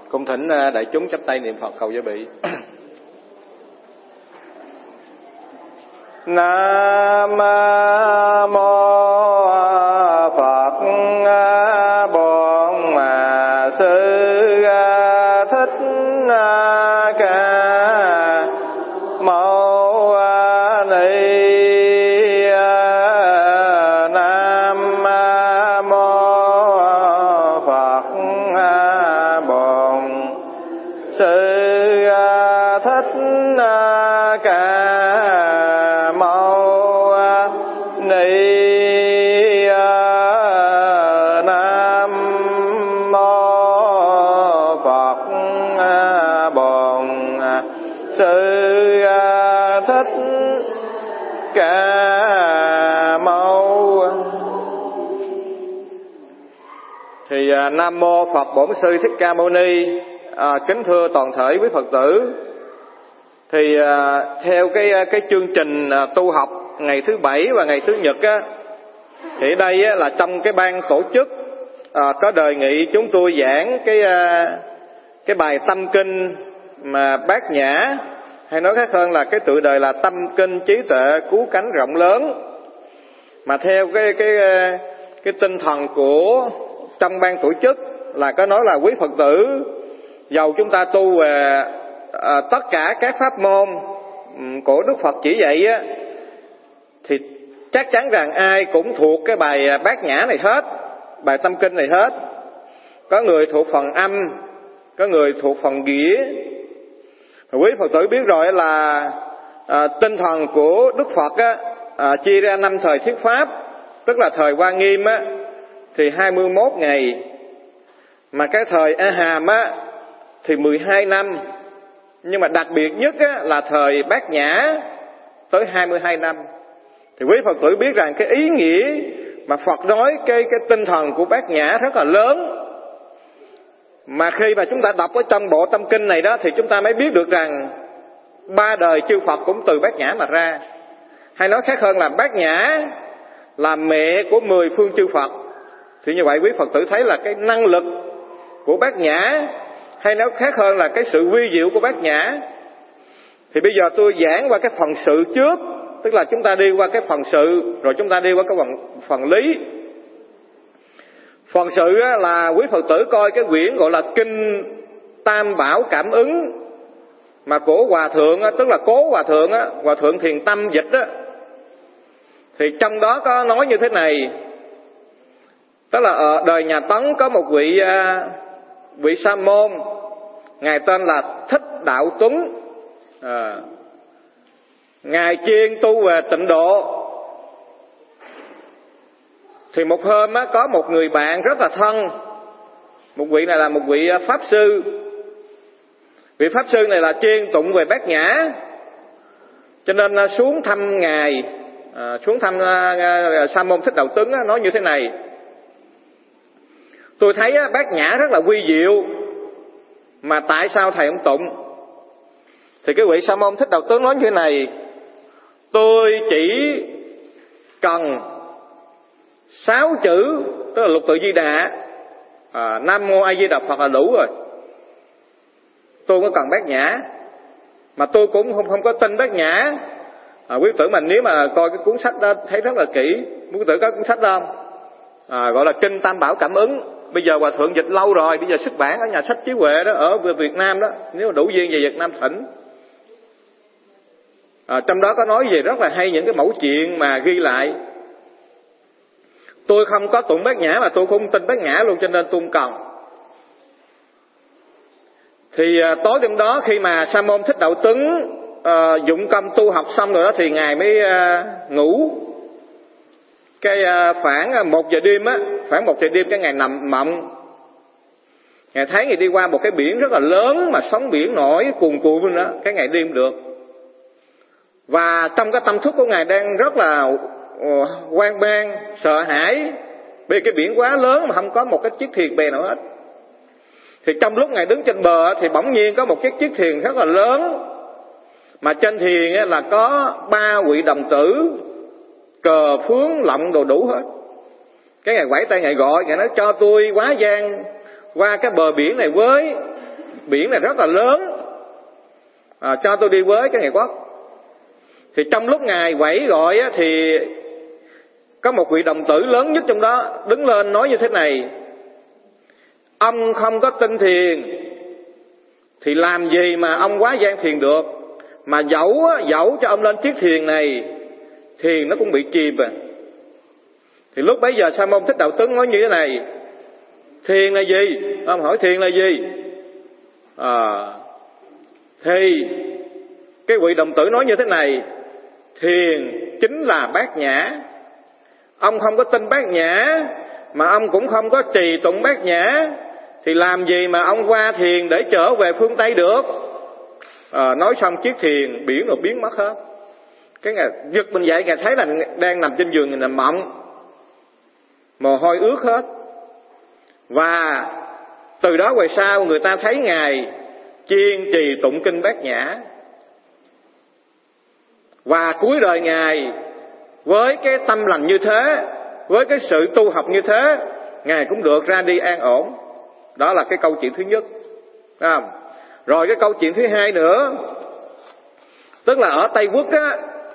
Cung thỉnh đại chúng chắp tay niệm Phật cầu giới bị. Nam mô Phật Bổn Sư Thích Ca Mâu Ni. Nam mô Phật Bổn Sư Thích Ca Mâu Ni. Nam mô Phật Bổn Sư Thích Ca Mâu. Thì Nam mô Phật Bổn Sư Thích Ca Mâu Ni. Kính thưa toàn thể quý Phật tử, thì theo cái chương trình tu học ngày thứ Bảy và ngày thứ Nhật á, thì đây á, là trong cái ban tổ chức có đề nghị chúng tôi giảng cái bài tâm kinh mà Bát Nhã, hay nói khác hơn là cái tựa đề là Tâm Kinh Trí Tuệ Cứu Cánh Rộng Lớn. Mà theo cái tinh thần của trong ban tổ chức là có nói là quý Phật tử, dầu chúng ta tu về tất cả các pháp môn của Đức Phật chỉ dạy á, thì chắc chắn rằng ai cũng thuộc cái bài Bát Nhã này hết, bài tâm kinh này hết. Có người thuộc phần âm, có người thuộc phần nghĩa. Quý Phật tử biết rồi là tinh thần của Đức Phật á, chia ra 5 thời thuyết pháp, tức là thời Hoa Nghiêm á, thì 21 ngày, mà cái thời A Hàm á thì 12 năm, nhưng mà đặc biệt nhất á, là thời Bát Nhã tới 22 năm. Thì quý Phật tử biết rằng cái ý nghĩa mà Phật nói cái tinh thần của Bát Nhã rất là lớn. Mà khi mà chúng ta đọc ở trong bộ tâm kinh này đó, thì chúng ta mới biết được rằng 3 đời chư Phật cũng từ Bát Nhã mà ra. Hay nói khác hơn là Bát Nhã là mẹ của 10 phương chư Phật. Thì như vậy quý Phật tử thấy là cái năng lực của Bát Nhã, hay nói khác hơn là cái sự vi diệu của Bát Nhã. Thì bây giờ tôi giảng qua cái phần sự trước, tức là chúng ta đi qua cái phần sự, rồi chúng ta đi qua cái phần lý. Phần sự là quý Phật tử coi cái quyển gọi là Kinh Tam Bảo Cảm Ứng, mà của Hòa Thượng, tức là Cố Hòa Thượng, Hòa Thượng Thiền Tâm dịch đó. Thì trong đó có nói như thế này, tức là ở đời nhà Tấn có một vị sa môn, ngài tên là Thích Đạo Tuấn. Ngài chuyên tu về tịnh độ. Thì một hôm á, có một người bạn rất là thân. Một vị này là một vị pháp sư. Vị pháp sư này là chuyên tụng về Bát Nhã, cho nên xuống thăm ngài, xuống thăm sa môn Thích Đạo Tuấn, nói như thế này: tôi thấy Bát Nhã rất là quy diệu, mà tại sao thầy không tụng? Thì cái vị sa môn Thích Đạo Tuấn nói như thế này: tôi chỉ cần 6 chữ, tức là lục tự Di Đà, Nam Mô A Di Đà Phật là đủ rồi. Tôi không cần Bát Nhã, mà tôi cũng không có tin Bát Nhã. Quý tử mình nếu mà coi cái cuốn sách đó thấy rất là kỹ. Quý tử có cuốn sách đó không? Gọi là Kinh Tam Bảo Cảm Ứng. Bây giờ Hòa Thượng dịch lâu rồi, bây giờ xuất bản ở nhà sách Trí Huệ đó, ở Việt Nam đó, nếu mà đủ duyên về Việt Nam thỉnh. Trong đó có nói về rất là hay những cái mẫu chuyện mà ghi lại. Tôi không có tụng Bát Nhã, mà tôi không tin Bát Nhã luôn, cho nên tôi không cần. Thì tối đêm đó khi mà sa môn Thích Đạo Tuấn dụng công tu học xong rồi đó, thì ngài mới ngủ. Cái khoảng 1 giờ đêm á, khoảng 1 giờ đêm cái ngài nằm mộng. Ngài thấy ngài đi qua một cái biển rất là lớn, mà sóng biển nổi cuồn cuộn luôn đó, cái ngài đi không được. Và trong cái tâm thức của ngài đang rất là hoang mang, sợ hãi, vì cái biển quá lớn mà không có một cái chiếc thuyền bè nào hết. Thì trong lúc ngài đứng trên bờ thì bỗng nhiên có một chiếc thuyền rất là lớn, mà trên thuyền là có 3 vị đồng tử, cờ phướng lọng đồ đủ hết. Cái ngài quẩy tay ngài gọi, ngài nói cho tôi quá gian qua cái bờ biển này với. biển này rất là lớn, cho tôi đi với cái Ngài Quốc. Thì trong lúc Ngài quẩy gọi á, thì có một vị đồng tử lớn nhất trong đó đứng lên nói như thế này: ông không có tin thiền thì làm gì mà ông quá gian thiền được, mà dẫu cho ông lên chiếc thuyền này thiền nó cũng bị chìm à. Thì lúc bấy giờ Sa Môn Thích Đạo Tướng nói như thế này: thiền là gì? Ông hỏi thiền là gì? Thì cái vị đồng tử nói như thế này: thiền chính là bát nhã. Ông không có tin bát nhã, mà ông cũng không có trì tụng bát nhã, thì làm gì mà ông qua thiền để trở về phương Tây được? Nói xong chiếc thuyền biển rồi biến mất hết. Cái Ngài giật mình dậy, Ngài thấy là đang nằm trên giường, nằm mộng, mồ hôi ướt hết. Và từ đó về sau người ta thấy Ngài kiên trì tụng kinh bát nhã. Và cuối đời Ngài với cái tâm lành như thế, với cái sự tu học như thế, Ngài cũng được ra đi an ổn. Đó là cái câu chuyện thứ nhất. Rồi cái câu chuyện thứ hai nữa, tức là ở Tây Quốc á,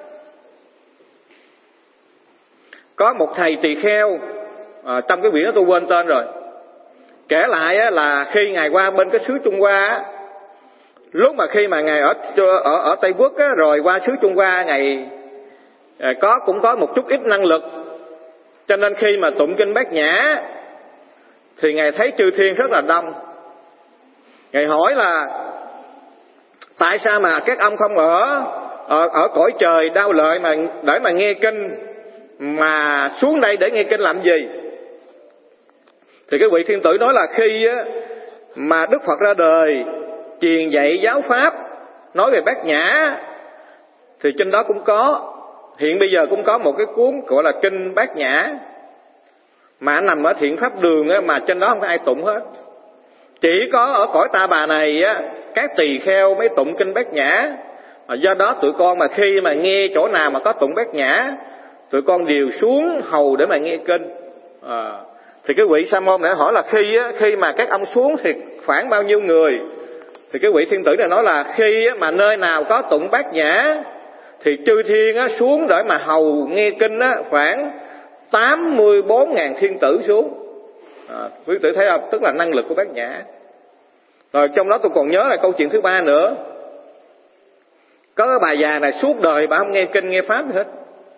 có một thầy tỳ kheo, trong cái quyển đó tôi quên tên rồi, kể lại á, là khi Ngài qua bên cái xứ Trung Hoa á, lúc mà khi mà Ngài ở Tây Quốc á, rồi qua xứ Trung Hoa, Ngài cũng có một chút ít năng lực, cho nên khi mà tụng kinh bát nhã thì Ngài thấy chư thiên rất là đông. Ngài hỏi là tại sao mà các ông không ở cõi trời đau lợi mà để mà nghe kinh, mà xuống đây để nghe kinh làm gì? Thì cái vị thiên tử nói là khi mà Đức Phật ra đời truyền dạy giáo pháp nói về bát nhã thì trên đó cũng có, hiện bây giờ cũng có một cái cuốn gọi là kinh bát nhã, mà nằm ở Thiện Pháp Đường á, mà trên đó không có ai tụng hết. Chỉ có ở cõi Ta Bà này á, các tỳ kheo mới tụng kinh bát nhã. Do đó tụi con mà khi mà nghe chỗ nào mà có tụng bát nhã, tụi con đều xuống hầu để mà nghe kinh. Thì cái vị Sa Môn đã hỏi là khi mà các ông xuống thì khoảng bao nhiêu người? Thì cái vị thiên tử này nói là khi mà nơi nào có tụng bát nhã thì chư thiên xuống để mà hầu nghe kinh khoảng 84.000 thiên tử xuống. Quý tử thấy không? Tức là năng lực của bát nhã. Rồi trong đó tôi còn nhớ là câu chuyện thứ ba nữa. Có cái bà già này suốt đời bà không nghe kinh nghe pháp gì hết.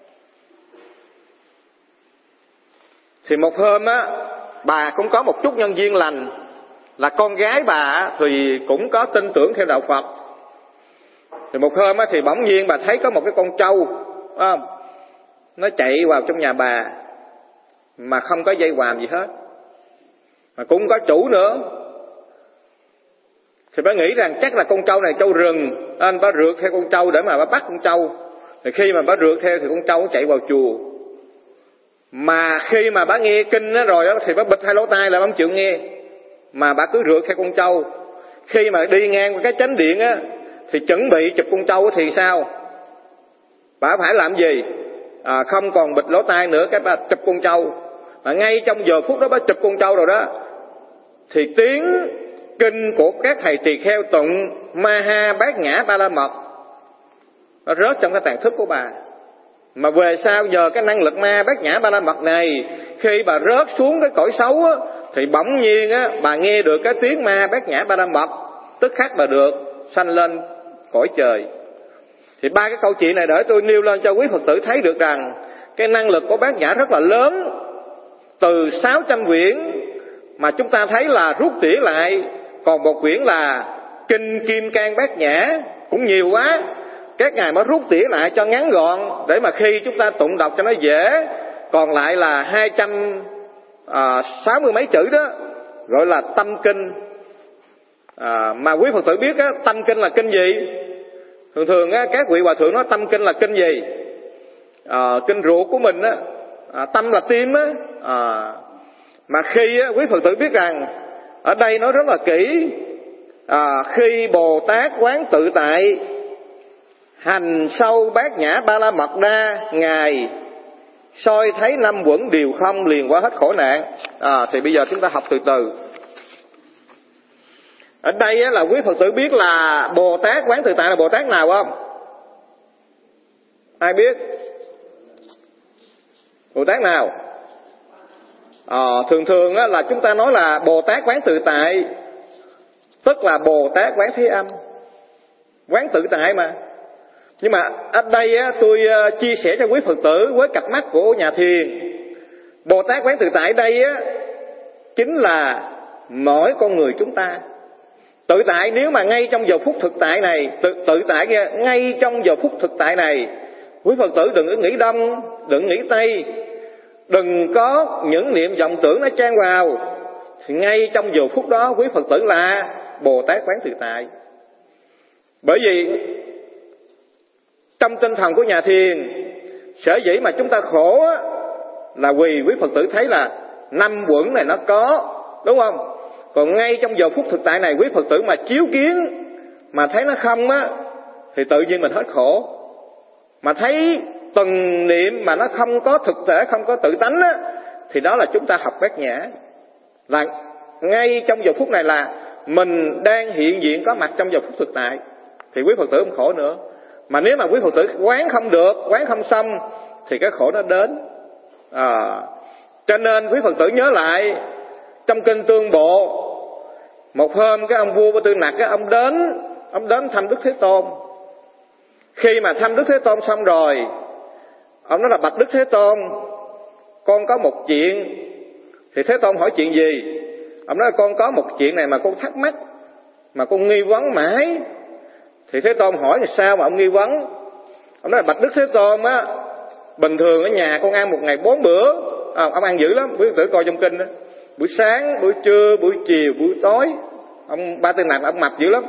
Thì một hôm á, bà cũng có một chút nhân duyên lành, là con gái bà thì cũng có tin tưởng theo đạo Phật. Thì một hôm á, thì bỗng nhiên bà thấy có một cái con trâu, nó chạy vào trong nhà bà mà không có dây quàm gì hết, mà cũng không có chủ nữa. Thì bà nghĩ rằng chắc là con trâu này trâu rừng, nên bà rượt theo con trâu để mà bà bắt con trâu. Thì khi mà bà rượt theo thì con trâu nó chạy vào chùa. Mà khi mà bà nghe kinh đó rồi đó, thì bà bịt hai lỗ tai là bà không chịu nghe, mà bà cứ rượt theo con trâu. Khi mà đi ngang qua cái chánh điện á, thì chuẩn bị chụp con trâu thì sao? Bà phải làm gì? Không còn bịt lỗ tai nữa, cái bà chụp con trâu. Mà ngay trong giờ phút đó bà chụp con trâu rồi đó, thì tiếng kinh của các thầy tỳ kheo tụng Maha Bát Nhã Ba La Mật nó rớt trong cái tàn thức của bà. Mà về sau nhờ cái năng lực Ma Bát Nhã Ba La Mật này, khi bà rớt xuống cái cõi xấu á, thì bỗng nhiên á, bà nghe được cái tiếng Ma Bát Nhã Ba La Mật, tức khắc bà được sanh lên cõi trời. Thì ba cái câu chuyện này để tôi nêu lên cho quý Phật tử thấy được rằng cái năng lực của Bát Nhã rất là lớn. Từ 600 quyển mà chúng ta thấy là rút tỉa lại còn một quyển là Kinh Kim Cang Bát Nhã cũng nhiều quá, các ngài mới rút tỉa lại cho ngắn gọn để mà khi chúng ta tụng đọc cho nó dễ. Còn lại là 260 mấy chữ đó gọi là tâm kinh. Mà quý Phật tử biết á, tâm kinh là kinh gì? Thường á, các vị hòa thượng nói tâm kinh là kinh gì? Kinh ruột của mình á, tâm là tim á. Mà khi á, quý Phật tử biết rằng ở đây nó rất là kỹ. Khi Bồ Tát quán tự tại hành sâu Bát Nhã Ba La Mật Đa, ngài soi thấy năm uẩn đều không, liền qua hết khổ nạn. Thì bây giờ chúng ta học từ từ. Ở đây là quý Phật tử biết là Bồ Tát Quán Tự Tại là Bồ Tát nào không? Ai biết? Bồ Tát nào? Thường thường là chúng ta nói là Bồ Tát Quán Tự Tại, tức là Bồ Tát Quán Thế Âm, quán tự tại mà. Nhưng mà ở đây tôi chia sẻ cho quý Phật tử với cặp mắt của nhà thiền, Bồ Tát Quán Tự Tại đây chính là mỗi con người chúng ta. Tự tại nếu mà ngay trong giờ phút thực tại này, tự tại ngay trong giờ phút thực tại này, quý Phật tử đừng có nghĩ đông, đừng nghĩ tây, đừng có những niệm vọng tưởng nó chan vào. Thì ngay trong giờ phút đó quý Phật tử là Bồ Tát Quán Tự Tại. Bởi vì trong tinh thần của nhà thiền, sở dĩ mà chúng ta khổ là vì quý Phật tử thấy là 5 quẩn này nó có, đúng không? Còn ngay trong giờ phút thực tại này, quý Phật tử mà chiếu kiến mà thấy nó không thì tự nhiên mình hết khổ. Mà thấy từng niệm mà nó không có thực thể, không có tự tánh thì đó là chúng ta học Bát Nhã. Là ngay trong giờ phút này là mình đang hiện diện có mặt trong giờ phút thực tại, thì quý Phật tử không khổ nữa. Mà nếu mà quý Phật tử quán không được, quán không xong thì cái khổ nó đến. Cho nên quý Phật tử nhớ lại trong kinh Tương Bộ, một hôm cái ông vua Ba Tư Nặc ông đến thăm Đức Thế Tôn. Khi mà thăm Đức Thế Tôn xong rồi, ông nói là bạch Đức Thế Tôn, con có một chuyện. Thì Thế Tôn hỏi chuyện gì? Ông nói là con có một chuyện này mà con thắc mắc, mà con nghi vấn mãi. Thì Thế Tôn hỏi là sao mà ông nghi vấn? Ông nói là bạch Đức Thế Tôn bình thường ở nhà con ăn một ngày 4 bữa. Ông ăn dữ lắm, quý Phật tử coi trong kinh đó. Buổi sáng, buổi trưa, buổi chiều, buổi tối. Ông Ba Tư Nặc ông mập dữ lắm.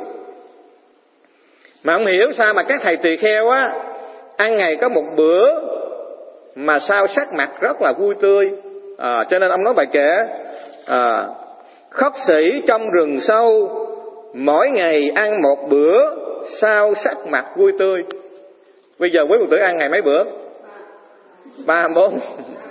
Mà ông hiểu sao mà các thầy tỳ kheo ăn ngày có một bữa mà sao sắc mặt rất là vui tươi. Cho nên ông nói bài kệ khất sĩ trong rừng sâu, mỗi ngày ăn một bữa, sao sắc mặt vui tươi. Bây giờ quý Phật tử ăn ngày mấy bữa? 3, 4.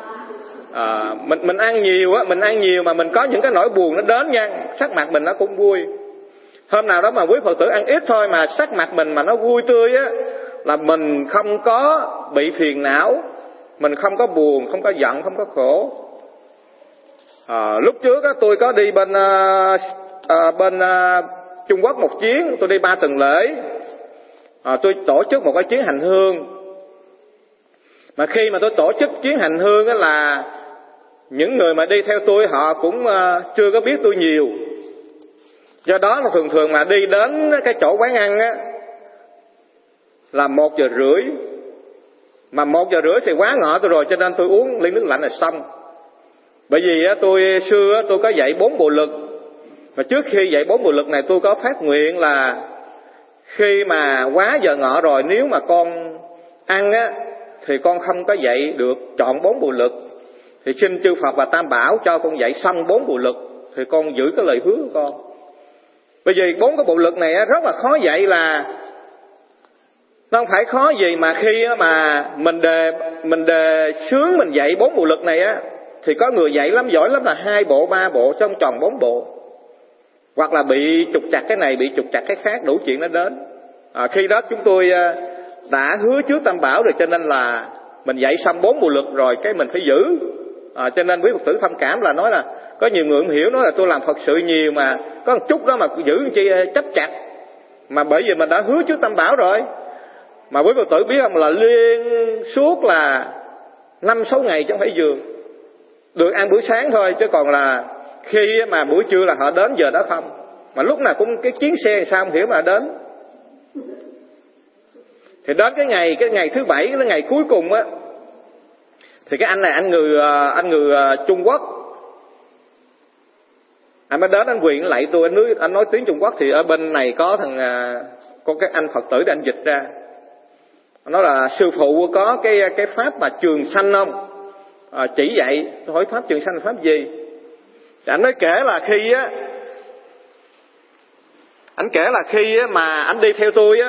Mình ăn nhiều mà mình có những cái nỗi buồn nó đến nha, sắc mặt mình nó cũng vui. Hôm nào đó mà quý Phật tử ăn ít thôi mà sắc mặt mình mà nó vui tươi là mình không có bị phiền não, mình không có buồn, không có giận, không có khổ. Lúc trước tôi có đi bên Trung Quốc một chuyến, tôi đi 3 tuần lễ. Tôi tổ chức một cái chuyến hành hương. Mà khi mà tôi tổ chức chuyến hành hương là những người mà đi theo tôi họ cũng chưa có biết tôi nhiều. Do đó là thường mà đi đến cái chỗ quán ăn là 1:30. Mà 1:30 thì quá ngọ tôi rồi, cho nên tôi uống ly nước lạnh là xong. Bởi vì tôi xưa tôi có dạy 4 bộ lực. Mà trước khi dạy 4 bộ lực này tôi có phát nguyện là khi mà quá giờ ngọ rồi, nếu mà con ăn thì con không có dạy được chọn 4 bộ lực. Thì xin chư Phật và Tam Bảo cho con dạy xong 4 bộ lực, thì con giữ cái lời hứa của con. Bởi vì 4 cái bộ lực này rất là khó dạy, là nó không phải khó gì mà khi mà mình đề xướng mình dạy 4 bộ lực này thì có người dạy lắm, giỏi lắm là 2 bộ, 3 bộ trong tròn 4 bộ. Hoặc là bị trục trặc cái này, bị trục trặc cái khác, đủ chuyện nó đến. Khi đó chúng tôi đã hứa trước Tam Bảo rồi, cho nên là mình dạy xong 4 bộ lực rồi cái mình phải giữ. Cho nên quý Phật tử thông cảm là nói là có nhiều người không hiểu, nói là tôi làm Phật sự nhiều mà có một chút đó mà giữ chi chấp chặt. Mà bởi vì mình đã hứa trước Tam Bảo rồi. Mà quý Phật tử biết không, là liên suốt là 5-6 ngày chứ không phải vừa. Được ăn buổi sáng thôi, chứ còn là khi mà buổi trưa là họ đến giờ đó không. Mà lúc nào cũng cái chuyến xe sao không hiểu mà đến. Thì đến cái ngày thứ 7, cái ngày cuối cùng thì cái anh này anh người Trung Quốc. Anh mới đến, anh quỳ anh lạy tôi, anh nói tiếng Trung Quốc. Thì ở bên này có cái anh Phật tử để anh dịch ra. Anh nói là sư phụ có cái pháp mà trường sanh không? Chỉ dạy. Tôi hỏi pháp trường sanh là pháp gì? Thì anh nói kể là khi mà anh đi theo tôi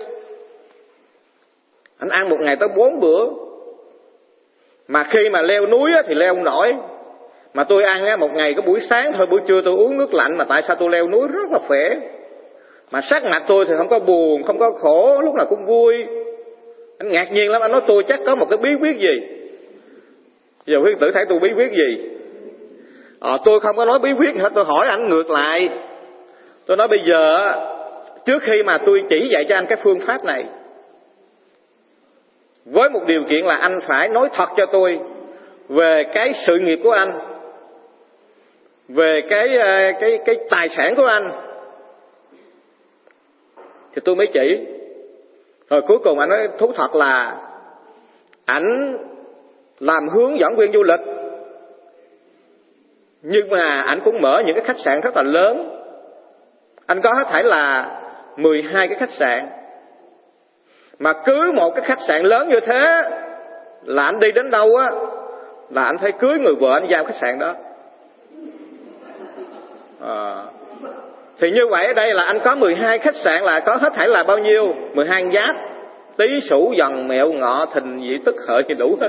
anh ăn một ngày tới 4 bữa. Mà khi mà leo núi thì leo không nổi. Mà tôi ăn á, một ngày có buổi sáng thôi, buổi trưa tôi uống nước lạnh, mà tại sao tôi leo núi rất là khỏe. Mà sắc mặt tôi thì không có buồn, không có khổ, lúc nào cũng vui. Anh ngạc nhiên lắm, anh nói tôi chắc có một cái bí quyết gì. Giờ quý tử thấy tôi bí quyết gì? Tôi không có nói bí quyết hết, tôi hỏi anh ngược lại. Tôi nói bây giờ, trước khi mà tôi chỉ dạy cho anh cái phương pháp này, với một điều kiện là anh phải nói thật cho tôi về cái sự nghiệp của anh, về cái tài sản của anh, thì tôi mới chỉ. Rồi cuối cùng anh nói thú thật là ảnh làm hướng dẫn viên du lịch, nhưng mà ảnh cũng mở những cái khách sạn rất là lớn. Anh có hết thảy là 12 cái khách sạn. Mà cứ một cái khách sạn lớn như thế là anh đi đến đâu á là anh phải cưới người vợ anh giao khách sạn đó. Thì như vậy ở đây là anh có 12 khách sạn, là có hết thảy là bao nhiêu? 12 giáp, Tý Sửu Dần Mẹo Ngọ Thìn Dĩ Tức Hợi thì đủ hết.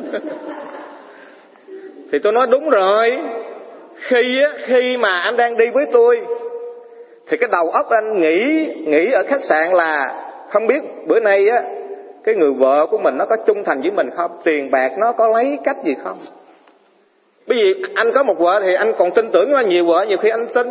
Thì tôi nói đúng rồi. Khi mà anh đang đi với tôi thì cái đầu óc anh nghĩ ở khách sạn là không biết bữa nay á cái người vợ của mình nó có trung thành với mình không, tiền bạc nó có lấy cách gì không. Bởi vì anh có một vợ thì anh còn tin tưởng nó, nhiều vợ nhiều khi anh tin.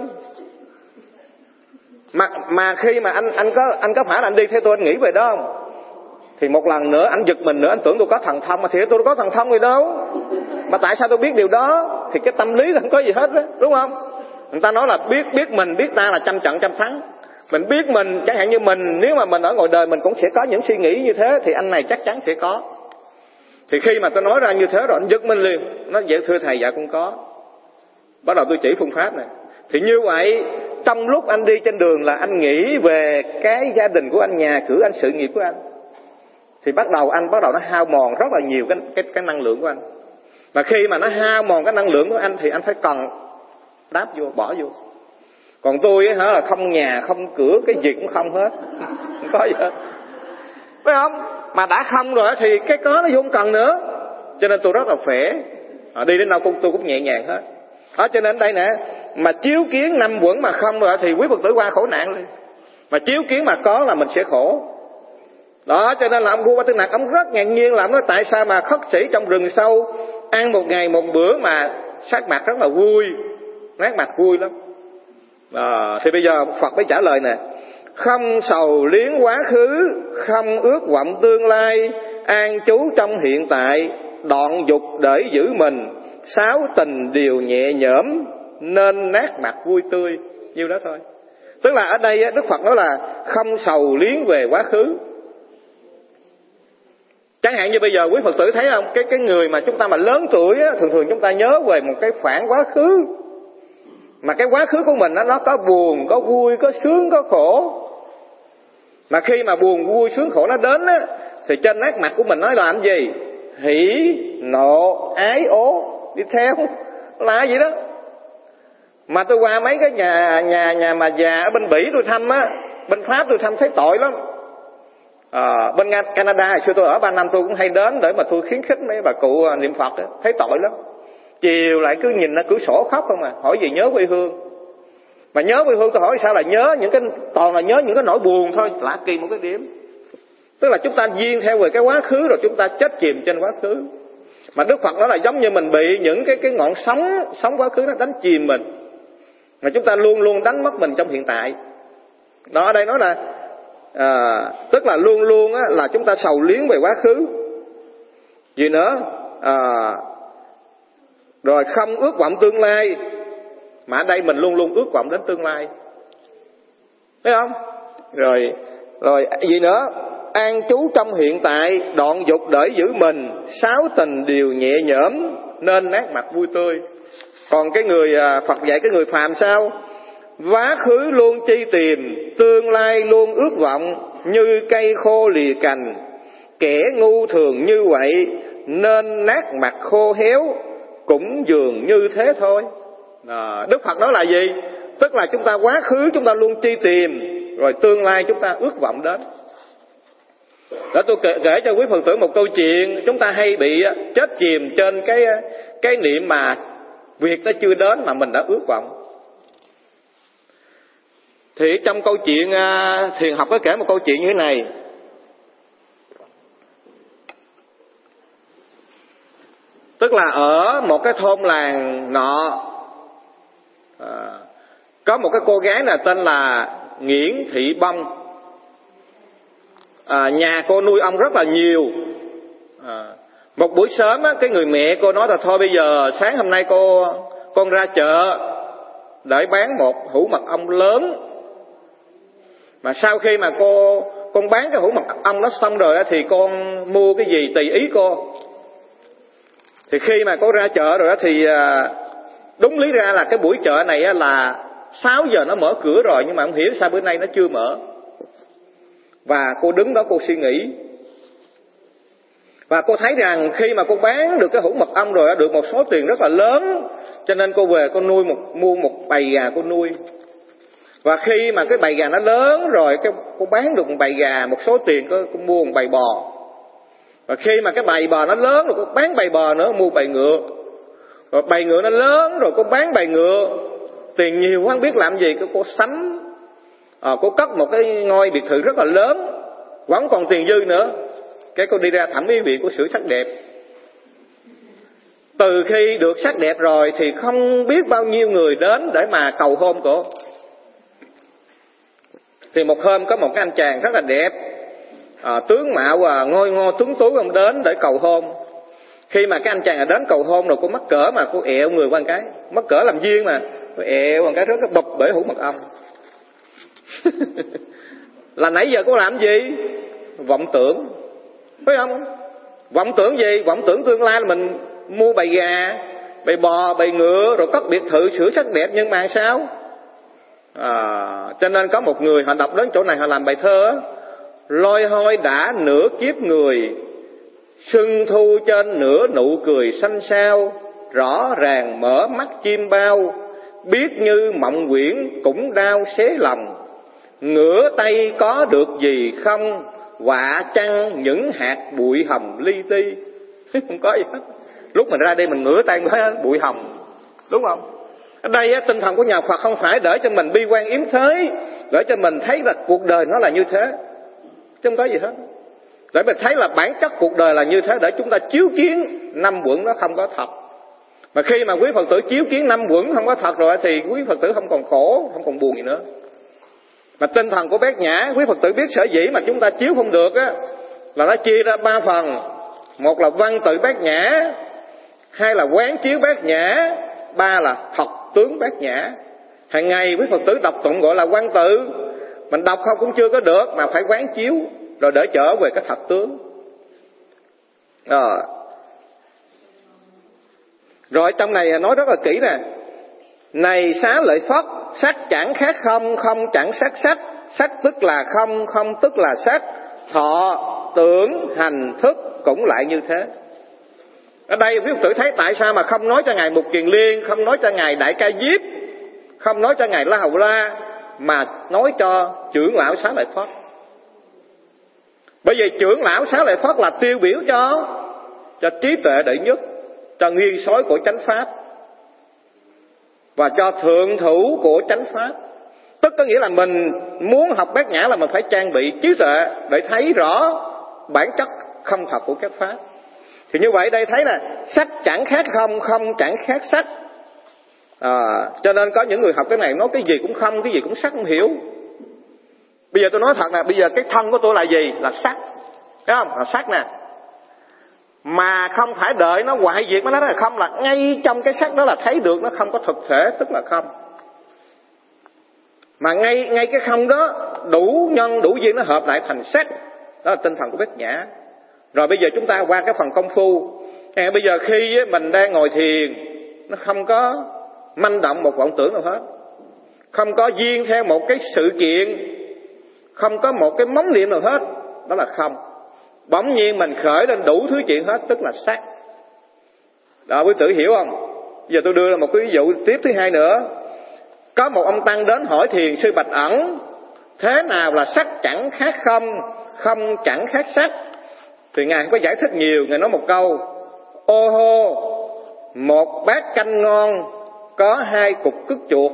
Mà khi mà anh có phải là anh đi theo tôi anh nghĩ về đó không? Thì một lần nữa anh giật mình nữa, anh tưởng tôi có thần thông, mà thì tôi có thần thông gì đâu. Mà tại sao tôi biết điều đó? Thì cái tâm lý không có gì hết á, đúng không? Người ta nói là biết mình, biết ta là trăm trận trăm thắng. Mình biết mình, chẳng hạn như mình, nếu mà mình ở ngoài đời mình cũng sẽ có những suy nghĩ như thế, thì anh này chắc chắn sẽ có. Thì khi mà tôi nói ra như thế rồi anh giật mình liền. Nói vậy thưa thầy, dạ cũng có. Bắt đầu tôi chỉ phương pháp này. Thì như vậy trong lúc anh đi trên đường là anh nghĩ về cái gia đình của anh, nhà cửa anh, sự nghiệp của anh, thì bắt đầu nó hao mòn rất là nhiều cái năng lượng của anh. Mà khi mà nó hao mòn cái năng lượng của anh thì anh phải cần đáp vô, bỏ vô. Còn tôi á là không nhà không cửa, cái gì cũng không hết. Không có gì hết, phải không? Mà đã không rồi thì cái có nó không cần nữa. Cho nên tôi rất là khỏe, đi đến đâu tôi cũng nhẹ nhàng hết. Cho nên đây nè, mà chiếu kiến 5 quẩn mà không rồi thì quý Phật tử qua khổ nạn liền. Mà chiếu kiến mà có là mình sẽ khổ. Đó, cho nên là ông vua Ba Tư Nặc ông rất ngạc nhiên, là ông nói tại sao mà khất sĩ trong rừng sâu ăn một ngày một bữa mà sắc mặt rất là vui, nét mặt vui lắm. Thì bây giờ Phật mới trả lời nè: không sầu liếng quá khứ, không ước vọng tương lai, an trú trong hiện tại, đoạn dục để giữ mình, sáu tình điều nhẹ nhõm, nên nét mặt vui tươi. Nhiêu đó thôi. Tức là ở đây Đức Phật nói là không sầu liếng về quá khứ. Chẳng hạn như bây giờ quý Phật tử thấy không, cái người mà chúng ta mà lớn tuổi á, thường chúng ta nhớ về một cái khoảng quá khứ. Mà cái quá khứ của mình nó có buồn, có vui, có sướng, có khổ. Mà khi mà buồn, vui, sướng, khổ nó đến á, thì trên nét mặt của mình nói là làm gì? Hỉ, nộ, ái, ố đi theo, là gì đó. Mà tôi qua mấy cái nhà mà già ở bên Bỉ tôi thăm á, bên Pháp tôi thăm thấy tội lắm. Bên Canada hồi xưa tôi ở 3 năm tôi cũng hay đến để mà tôi khuyến khích mấy bà cụ niệm Phật đó, thấy tội lắm. Chiều lại cứ nhìn ra cửa sổ khóc không à, hỏi gì nhớ quê hương. Mà nhớ quê hương tôi hỏi sao là nhớ toàn là nhớ những cái nỗi buồn thôi, lạ kỳ một cái điểm. Tức là chúng ta duyên theo về cái quá khứ rồi chúng ta chết chìm trên quá khứ. Mà Đức Phật nói là giống như mình bị những cái ngọn sóng quá khứ nó đánh chìm mình, mà chúng ta luôn luôn đánh mất mình trong hiện tại. Đó, ở đây nói là tức là luôn luôn là chúng ta sầu liếng về quá khứ. Gì nữa? Rồi không ước vọng tương lai, mà ở đây mình luôn luôn ước vọng đến tương lai, thấy không? Rồi gì nữa? An trú trong hiện tại, đoạn dục để giữ mình, sáu tình điều nhẹ nhõm, nên nét mặt vui tươi. Còn cái người Phật dạy cái người phàm sao? Quá khứ luôn chi tìm, tương lai luôn ước vọng, như cây khô lìa cành, kẻ ngu thường như vậy, nên nét mặt khô héo, cũng dường như thế thôi. Đức Phật nói là gì? Tức là chúng ta quá khứ chúng ta luôn truy tìm, rồi tương lai chúng ta ước vọng đến. Đó, tôi kể cho quý Phật tử một câu chuyện. Chúng ta hay bị chết chìm trên cái niệm mà Việc nó chưa đến mà mình đã ước vọng. Thì trong câu chuyện thiền học có kể một câu chuyện như thế này. Tức là ở một cái thôn làng nọ, có một cái cô gái là tên là Nghiễn Thị Bông. Nhà cô nuôi ong rất là nhiều. Một buổi sớm á, cái người mẹ cô nói là thôi bây giờ sáng hôm nay con ra chợ để bán một hũ mật ong lớn. Mà sau khi mà con bán cái hũ mật ong đó xong rồi á, thì con mua cái gì tùy ý cô. Thì khi mà cô ra chợ rồi đó thì đúng lý ra là cái buổi chợ này á, là 6 giờ nó mở cửa rồi, nhưng mà không hiểu sao bữa nay nó chưa mở. Và cô đứng đó cô suy nghĩ. Và cô thấy rằng khi mà cô bán được cái hũ mật ong rồi được một số tiền rất là lớn, cho nên cô về cô mua một bầy gà cô nuôi. Và khi mà cái bầy gà nó lớn rồi, cô bán được một bầy gà một số tiền, cô mua một bầy bò. Và khi mà cái bầy bò nó lớn rồi, cô bán bầy bò nữa, mua bầy ngựa. Rồi bầy ngựa nó lớn rồi, cô bán bầy ngựa. Tiền nhiều quá không biết làm gì, cô sắm. Cô cất một cái ngôi biệt thự rất là lớn, vẫn còn tiền dư nữa. Cái cô đi ra thẩm mỹ viện, cô sửa sắc đẹp. Từ khi được sắc đẹp rồi thì không biết bao nhiêu người đến để mà cầu hôn cô. Thì một hôm có một cái anh chàng rất là đẹp, tướng mạo ngôi ngô tuấn tú ông đến để cầu hôn. Khi mà cái anh chàng đến cầu hôn rồi, cô mắc cỡ mà cô ẹo người qua một cái, mắc cỡ làm duyên mà, cô ẹo một cái rất là bụp bởi hũ mật ong. Là nãy giờ cô làm gì? Vọng tưởng, phải không? Vọng tưởng gì? Vọng tưởng tương lai là mình mua bầy gà, bầy bò, bầy ngựa, rồi cất biệt thự sửa sắc đẹp, nhưng mà sao? Cho nên có một người họ đọc đến chỗ này họ làm bài thơ á: lôi hôi đã nửa kiếp người, xuân thu trên nửa nụ cười xanh xao, rõ ràng mở mắt chim bao, biết như mộng quyển cũng đau xé lòng, ngửa tay có được gì không, họa chăng những hạt bụi hồng li ti. Không có gì hết. Lúc mình ra đây mình ngửa tay mới bụi hồng, đúng không? Ở đây tinh thần của nhà Phật không phải để cho mình bi quan yếm thế, để cho mình thấy là cuộc đời nó là như thế, chứ không có gì hết. Để mình thấy là bản chất cuộc đời là như thế, để chúng ta chiếu kiến năm uẩn nó không có thật. Mà khi mà quý Phật tử chiếu kiến năm uẩn không có thật rồi thì quý Phật tử không còn khổ, không còn buồn gì nữa. Mà tinh thần của Bát Nhã, quý Phật tử biết sở dĩ mà chúng ta chiếu không được á, là nó chia ra 3 phần. Một là văn tự Bát Nhã, 2 là quán chiếu Bát Nhã, 3 là thật tướng Bát Nhã. Hàng ngày quý Phật tử đọc tụng gọi là văn tự, mình đọc không cũng chưa có được, mà phải quán chiếu rồi để trở về cái thật tướng. Rồi trong này nói rất là kỹ nè: này xá lợi Phất, sắc chẳng khác không, không chẳng sắc sắc, sắc tức là không, không tức là sắc, thọ tưởng hành thức cũng lại như thế. Ở đây quý Phật tử thấy tại sao mà không nói cho ngài Mục Kiền Liên, không nói cho ngài Đại Ca Diếp, không nói cho ngài La Hầu La, mà nói cho trưởng lão Xá Lợi Phất. Bởi vì trưởng lão Xá Lợi Phất là tiêu biểu cho trí tuệ đệ nhất, cho nguyên soái của chánh pháp, và cho thượng thủ của chánh pháp. Tức có nghĩa là mình muốn học Bát Nhã là mình phải trang bị trí tuệ để thấy rõ bản chất không thật của các pháp. Thì như vậy đây thấy nè, sắc chẳng khác không, không chẳng khác sắc. Cho nên có những người học cái này nói cái gì cũng không, cái gì cũng sắc, không hiểu. Bây giờ tôi nói thật nè, bây giờ cái thân của tôi là gì? Là sắc, thấy không? Là sắc nè. Mà không phải đợi nó hoại diệt mới nói là không, là ngay trong cái sắc đó là thấy được nó không có thực thể, tức là không. Mà ngay cái không đó đủ nhân đủ duyên nó hợp lại thành sắc. Đó là tinh thần của Bát Nhã. Rồi bây giờ chúng ta qua cái phần công phu. Bây giờ khi mình đang ngồi thiền, nó không có manh động một vọng tưởng nào hết, không có duyên theo một cái sự kiện, không có một cái móng niệm nào hết, đó là không. Bỗng nhiên mình khởi lên đủ thứ chuyện hết, tức là sắc. Đó, quý tử hiểu không? Giờ tôi đưa ra một cái ví dụ tiếp thứ hai nữa. Có một ông tăng đến hỏi thiền sư Bạch Ẩn: thế nào là sắc chẳng khác không, không chẳng khác sắc? Thì ngài không có giải thích nhiều, ngài nói một câu: ô hô, một bát canh ngon có 2 cục cứt chuột.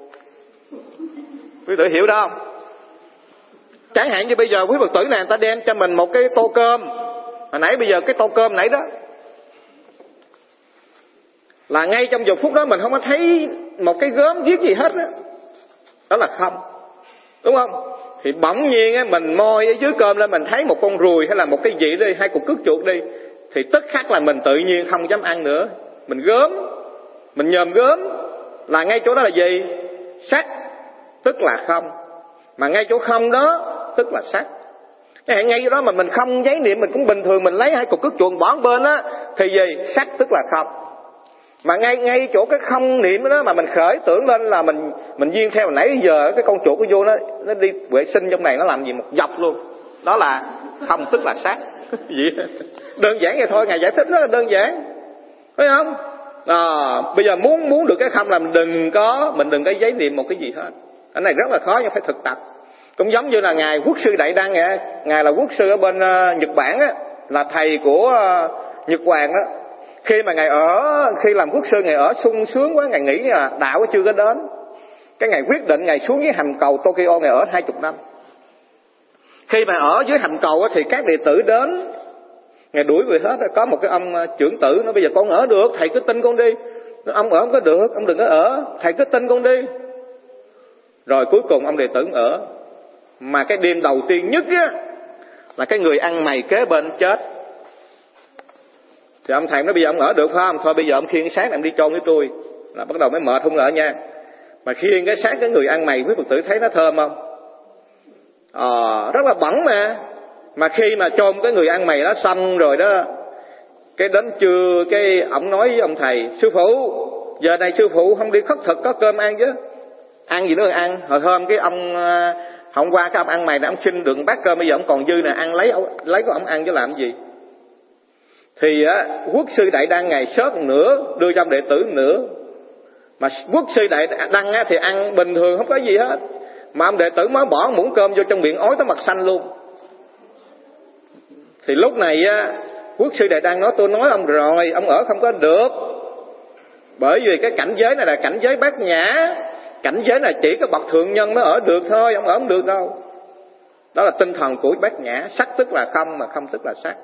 Quý tử hiểu đó không? Chẳng hạn như bây giờ quý Phật tử này người ta đem cho mình một cái tô cơm, hồi nãy bây giờ cái tô cơm nãy đó, là ngay trong giờ phút đó mình không có thấy một cái gớm ghiếc gì hết đó. Đó là không, đúng không? Thì bỗng nhiên á, mình moi ở dưới cơm lên mình thấy một con ruồi hay là một cái gì đi, 2 cục cứt chuột đi, thì tức khắc là mình tự nhiên không dám ăn nữa. Mình gớm, mình nhòm gớm, là ngay chỗ đó là gì? Sắc, tức là không. Mà ngay chỗ không đó tức là sắc. Ngay chỗ đó mà mình không giấy niệm, mình cũng bình thường, mình lấy 2 cục cứt chuột bỏ bên á, thì gì? Sắc tức là không. Mà ngay chỗ cái không niệm đó mà mình khởi tưởng lên là mình duyên theo nãy giờ cái con chuột của vô nó đi vệ sinh trong này, nó làm gì một dọc luôn. Đó là không tức là sắc. Gì? Đơn giản vậy thôi, Ngài giải thích rất là đơn giản, thấy không? Bây giờ muốn được cái không là mình đừng có giấy niệm một cái gì hết. Cái này rất là khó, nhưng phải thực tập. Cũng giống như là Ngài Quốc sư Đại Đăng, Ngài là quốc sư ở bên Nhật Bản á, là thầy của Nhật Hoàng đó. Khi mà khi làm quốc sư, Ngài ở sung sướng quá, Ngài nghĩ là đạo chưa có đến. Cái Ngài quyết định Ngài xuống dưới hầm cầu Tokyo, Ngài ở 20 năm. Khi mà ở dưới hầm cầu thì các đệ tử đến, Ngài đuổi về hết. Có một cái ông trưởng tử nói bây giờ con ở được, thầy cứ tin con đi. Ông ở không có được, ông đừng có ở, thầy cứ tin con đi. Rồi cuối cùng ông đệ tử ở. Mà cái đêm đầu tiên nhất á, là cái người ăn mày kế bên chết. Thì ông thầy nói bây giờ ông ở được phải không? Thôi bây giờ ông khiêng xác em đi chôn với tôi. Là bắt đầu mới mệt không ở nha. Mà khiêng cái xác cái người ăn mày, quý Phật tử thấy nó thơm không? Rất là bẩn mà. Mà khi mà chôn cái người ăn mày đó xong rồi đó, cái đến trưa cái ông nói với ông thầy: sư phụ, giờ này sư phụ không đi khất thực có cơm ăn chứ. Ăn gì nữa rồi ăn. Hồi hôm cái ông hôm qua cái ông ăn mày này, ông xin được bát cơm, bây giờ ông còn dư nè, ăn lấy của ông ăn chứ làm gì. Thì quốc sư Đại Đăng Ngài sớt một nửa, đưa cho ông đệ tử một nửa. Mà quốc sư Đại Đăng thì ăn bình thường không có gì hết. Mà ông đệ tử mới bỏ muỗng cơm vô trong miệng ói tới mặt xanh luôn. Thì lúc này quốc sư Đại Đăng nói: tôi nói ông rồi, ông ở không có được. Bởi vì cái cảnh giới này là cảnh giới bát nhã. Cảnh giới này chỉ có bậc thượng nhân mới ở được thôi, ông ở không được đâu. Đó là tinh thần của bát nhã. Sắc tức là không, mà không tức là sắc.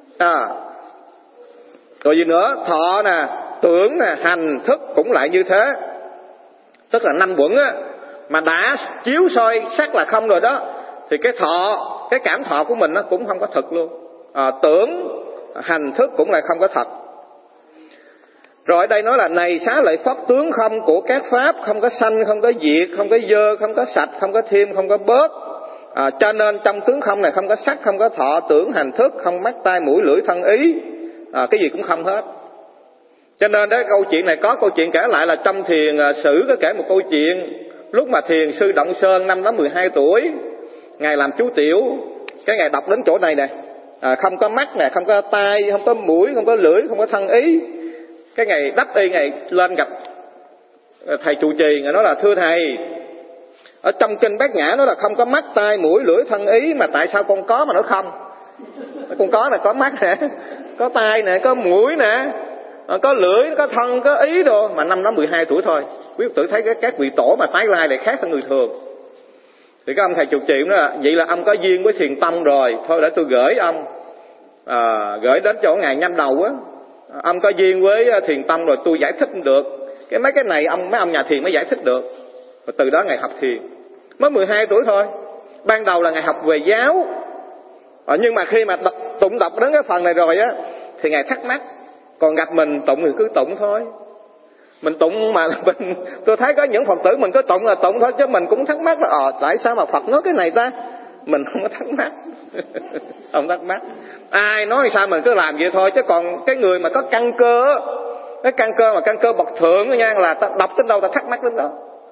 Rồi gì nữa? Thọ nè, tưởng nè, hành, thức cũng lại như thế. Tức là 5 uẩn á, mà đã chiếu soi sắc là không rồi đó, thì cái thọ, cái cảm thọ của mình nó cũng không có thật luôn. Tưởng, hành, thức cũng lại không có thật. Rồi ở đây nói là này xá lợi pháp tướng không của các pháp, không có sanh, không có diệt, không có dơ, không có sạch, không có thêm, không có bớt. Cho nên trong tướng không này không có sắc, không có thọ, tưởng, hành, thức, không mắt, tai, mũi, lưỡi, thân, ý. Cái gì cũng không hết. Cho nên đấy, câu chuyện này có câu chuyện kể lại là trong thiền sử có kể một câu chuyện. Lúc mà thiền sư Động Sơn năm đó 12 tuổi, Ngài làm chú tiểu. Cái Ngài đọc đến chỗ này nè, không có mắt nè, không có tai, không có mũi, không có lưỡi, không có thân ý. Cái Ngài đắp y, Ngài lên gặp thầy trụ trì. Ngài nói là: thưa thầy, ở trong kinh Bát Nhã nó là không có mắt, tai, mũi, lưỡi, thân ý, mà tại sao con có mà nó không? Con có nè, có mắt nè, có tai nè, có mũi nè, có lưỡi, có thân, có ý đồ. Mà năm đó 12 tuổi thôi. Quý Phật tử thấy các vị tổ mà tái lai lại khác hơn người thường. Thì cái ông thầy trụ trì nói là: vậy là ông có duyên với thiền tông rồi, thôi để tôi gửi ông, gửi đến chỗ ngài Nhâm Đầu á. Ông có duyên với thiền tông rồi, tôi giải thích được. Mấy cái này mấy ông nhà thiền mới giải thích được. Và từ đó ngài học thiền. Mới 12 tuổi thôi. Ban đầu là ngài học về giáo. Nhưng mà khi mà tụng đọc đến cái phần này rồi á, thì ngài thắc mắc. Còn gặp mình tụng thì cứ tụng thôi. Mình tụng mà tôi thấy có những Phật tử mình cứ tụng là tụng thôi, chứ mình cũng thắc mắc là tại sao mà Phật nói cái này ta? Mình không có thắc mắc. Không thắc mắc. Ai nói sao mình cứ làm vậy thôi. Chứ còn cái người mà có căn cơ, cái căn cơ mà căn cơ bậc thượng đó nha, là ta đọc đến đâu ta thắc mắc đến đó.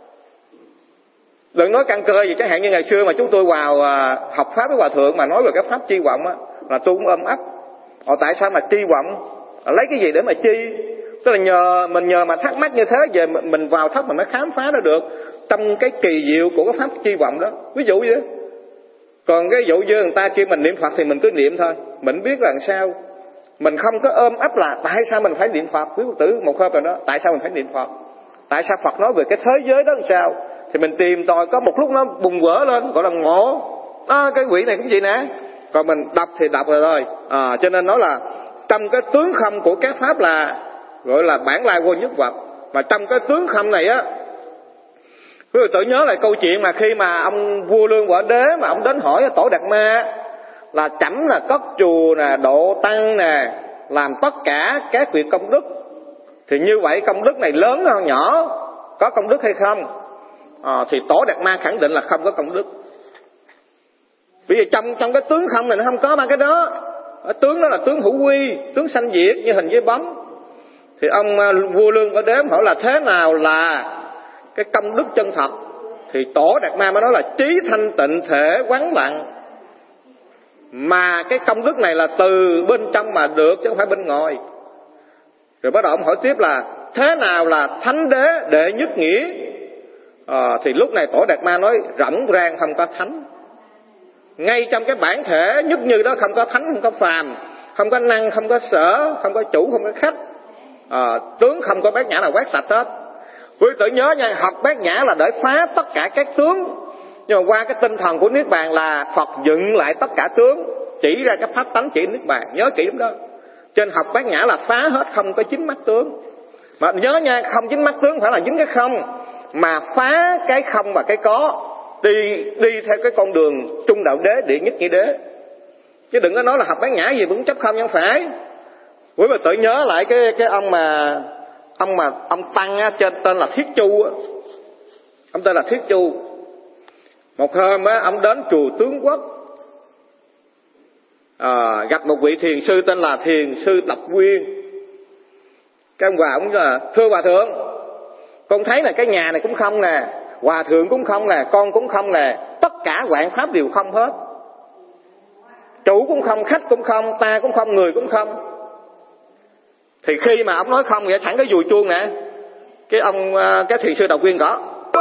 Đừng nói căn cơ gì, chẳng hạn như ngày xưa mà chúng tôi vào học pháp với hòa thượng mà nói về cái pháp chi vọng á, là tôi cũng ôm ấp. Tại sao mà chi vọng? Lấy cái gì để mà chi? Tức là nhờ mà thắc mắc như thế, về mình vào thấp mình mới khám phá ra được trong cái kỳ diệu của cái pháp chi vọng đó. Ví dụ vậy. Còn cái dụ như người ta kêu mình niệm Phật thì mình cứ niệm thôi, mình biết là làm sao. Mình không có ôm ấp là tại sao mình phải niệm Phật. Quý Phật tử một hôm rồi đó, tại sao mình phải niệm Phật, tại sao Phật nói về cái thế giới đó làm sao, thì mình tìm tòi, có một lúc nó bùng vỡ lên gọi là ngộ. Cái quỷ này cũng vậy nè. Còn mình đọc thì đọc rồi thôi. Cho nên nói là trong cái tướng không của các pháp là gọi là bản lai vô nhất vật. Mà trong cái tướng không này á, quý vị tự nhớ lại câu chuyện mà khi mà ông vua Lương Quả Đế mà ông đến hỏi Tổ Đạt Ma là chảnh là cất chùa nè, độ tăng nè, làm tất cả các việc công đức, thì như vậy công đức này lớn hay nhỏ, có công đức hay không? Thì Tổ Đạt Ma khẳng định là không có công đức. Bởi vì trong cái tướng không này nó không có ba cái đó. Cái tướng đó là tướng hữu quy, tướng sanh diệt như hình với bóng. Thì ông vua Lương Quả Đế hỏi là thế nào là cái công đức chân thật, thì Tổ Đạt Ma mới nói là trí thanh tịnh thể quán lặng. Mà cái công đức này là từ bên trong mà được chứ không phải bên ngoài. Rồi bắt đầu ông hỏi tiếp là thế nào là thánh đế đệ nhất nghĩa. Thì lúc này Tổ Đạt Ma nói rỗng ràng không có thánh. Ngay trong cái bản thể nhất như đó không có thánh, không có phàm, không có năng, không có sở, không có chủ, không có khách. Tướng không có bát nhã nào quét sạch hết. Quý tự nhớ nha, học bát nhã là để phá tất cả các tướng, nhưng mà qua cái tinh thần của Niết Bàn là Phật dựng lại tất cả tướng, chỉ ra cái pháp tánh chỉ Niết Bàn. Nhớ kỹ lắm đó. Trên học bát nhã là phá hết, không có chín mắt tướng. Mà nhớ nha, không chín mắt tướng phải là dính cái không, mà phá cái không và cái có, đi theo cái con đường trung đạo đế, địa nhất nghĩa đế. Chứ đừng có nói là học bát nhã gì cũng chấp không, không phải. Quý vị tự nhớ lại cái ông tăng á, tên là Thiết Chu á. Ông tên là Thiết Chu. Một hôm á, ông đến chùa Tướng Quốc, gặp một vị thiền sư tên là Thiền sư Độc Quyên. Cái ông hòa ông là thưa hòa thượng, con thấy là cái nhà này cũng không nè, hòa thượng cũng không nè, con cũng không nè, tất cả vạn pháp đều không hết. Chủ cũng không, khách cũng không, ta cũng không, người cũng không. Thì khi mà ông nói không vậy, sẵn cái dùi chuông nè, cái thiền sư Độc Quyên gõ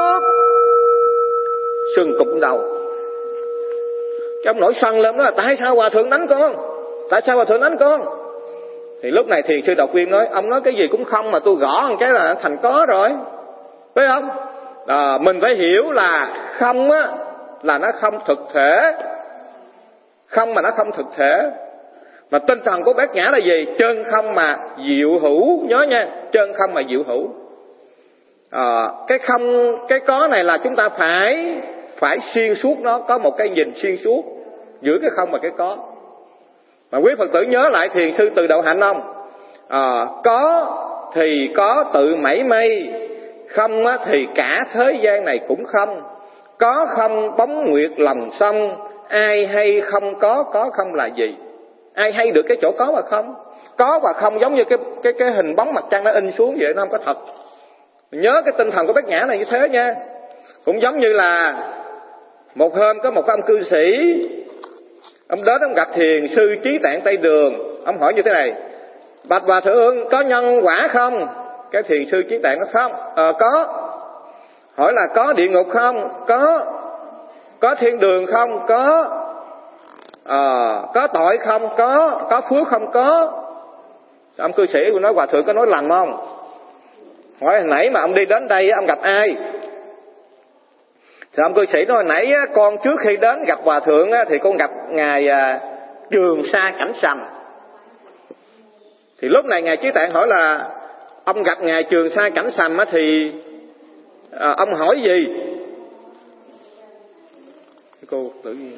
sưng cục đầu. Cái ông nổi sân lên đó là tại sao hòa thượng đánh con, tại sao hòa thượng đánh con. Thì lúc này thiền sư Độc Quyên nói ông nói cái gì cũng không mà tôi gõ một cái là thành có rồi, phải không? Mình phải hiểu là không á, là nó không thực thể, không mà nó không thực thể. Mà tinh thần của bát nhã là gì? Chân không mà diệu hữu. Nhớ nha, chân không mà diệu hữu. Cái không, cái có này là chúng ta phải xuyên suốt nó, có một cái nhìn xuyên suốt giữa cái không và cái có. Mà quý Phật tử nhớ lại thiền sư Từ Đạo Hạnh không? Có thì có tự mảy may, không thì cả thế gian này cũng không. Có không bóng nguyệt lòng sông, ai hay không có không là gì? Ai hay được cái chỗ có và không? Có và không giống như cái hình bóng mặt trăng nó in xuống vậy, nó không có thật. Nhớ cái tinh thần của bát nhã này như thế nha. Cũng giống như là một hôm có một ông cư sĩ, ông đến ông gặp thiền sư Trí Tạng Tây Đường. Ông hỏi như thế này: bạch hòa thượng có nhân quả không? Cái thiền sư Trí Tạng nói không. Có. Hỏi là có địa ngục không? Có thiên đường không? Có tội không? Có phước không? Có. Ông cư sĩ nói hòa thượng có nói lầm không? Hỏi hồi nãy mà ông đi đến đây ông gặp ai? Thì ông cư sĩ nói hồi nãy con trước khi đến gặp hòa thượng thì con gặp ngài Trường Sa Cảnh Sầm. Thì lúc này ngài Trí Tạng hỏi là ông gặp ngài Trường Sa Cảnh Sầm thì ông hỏi gì? Cô tự nhiên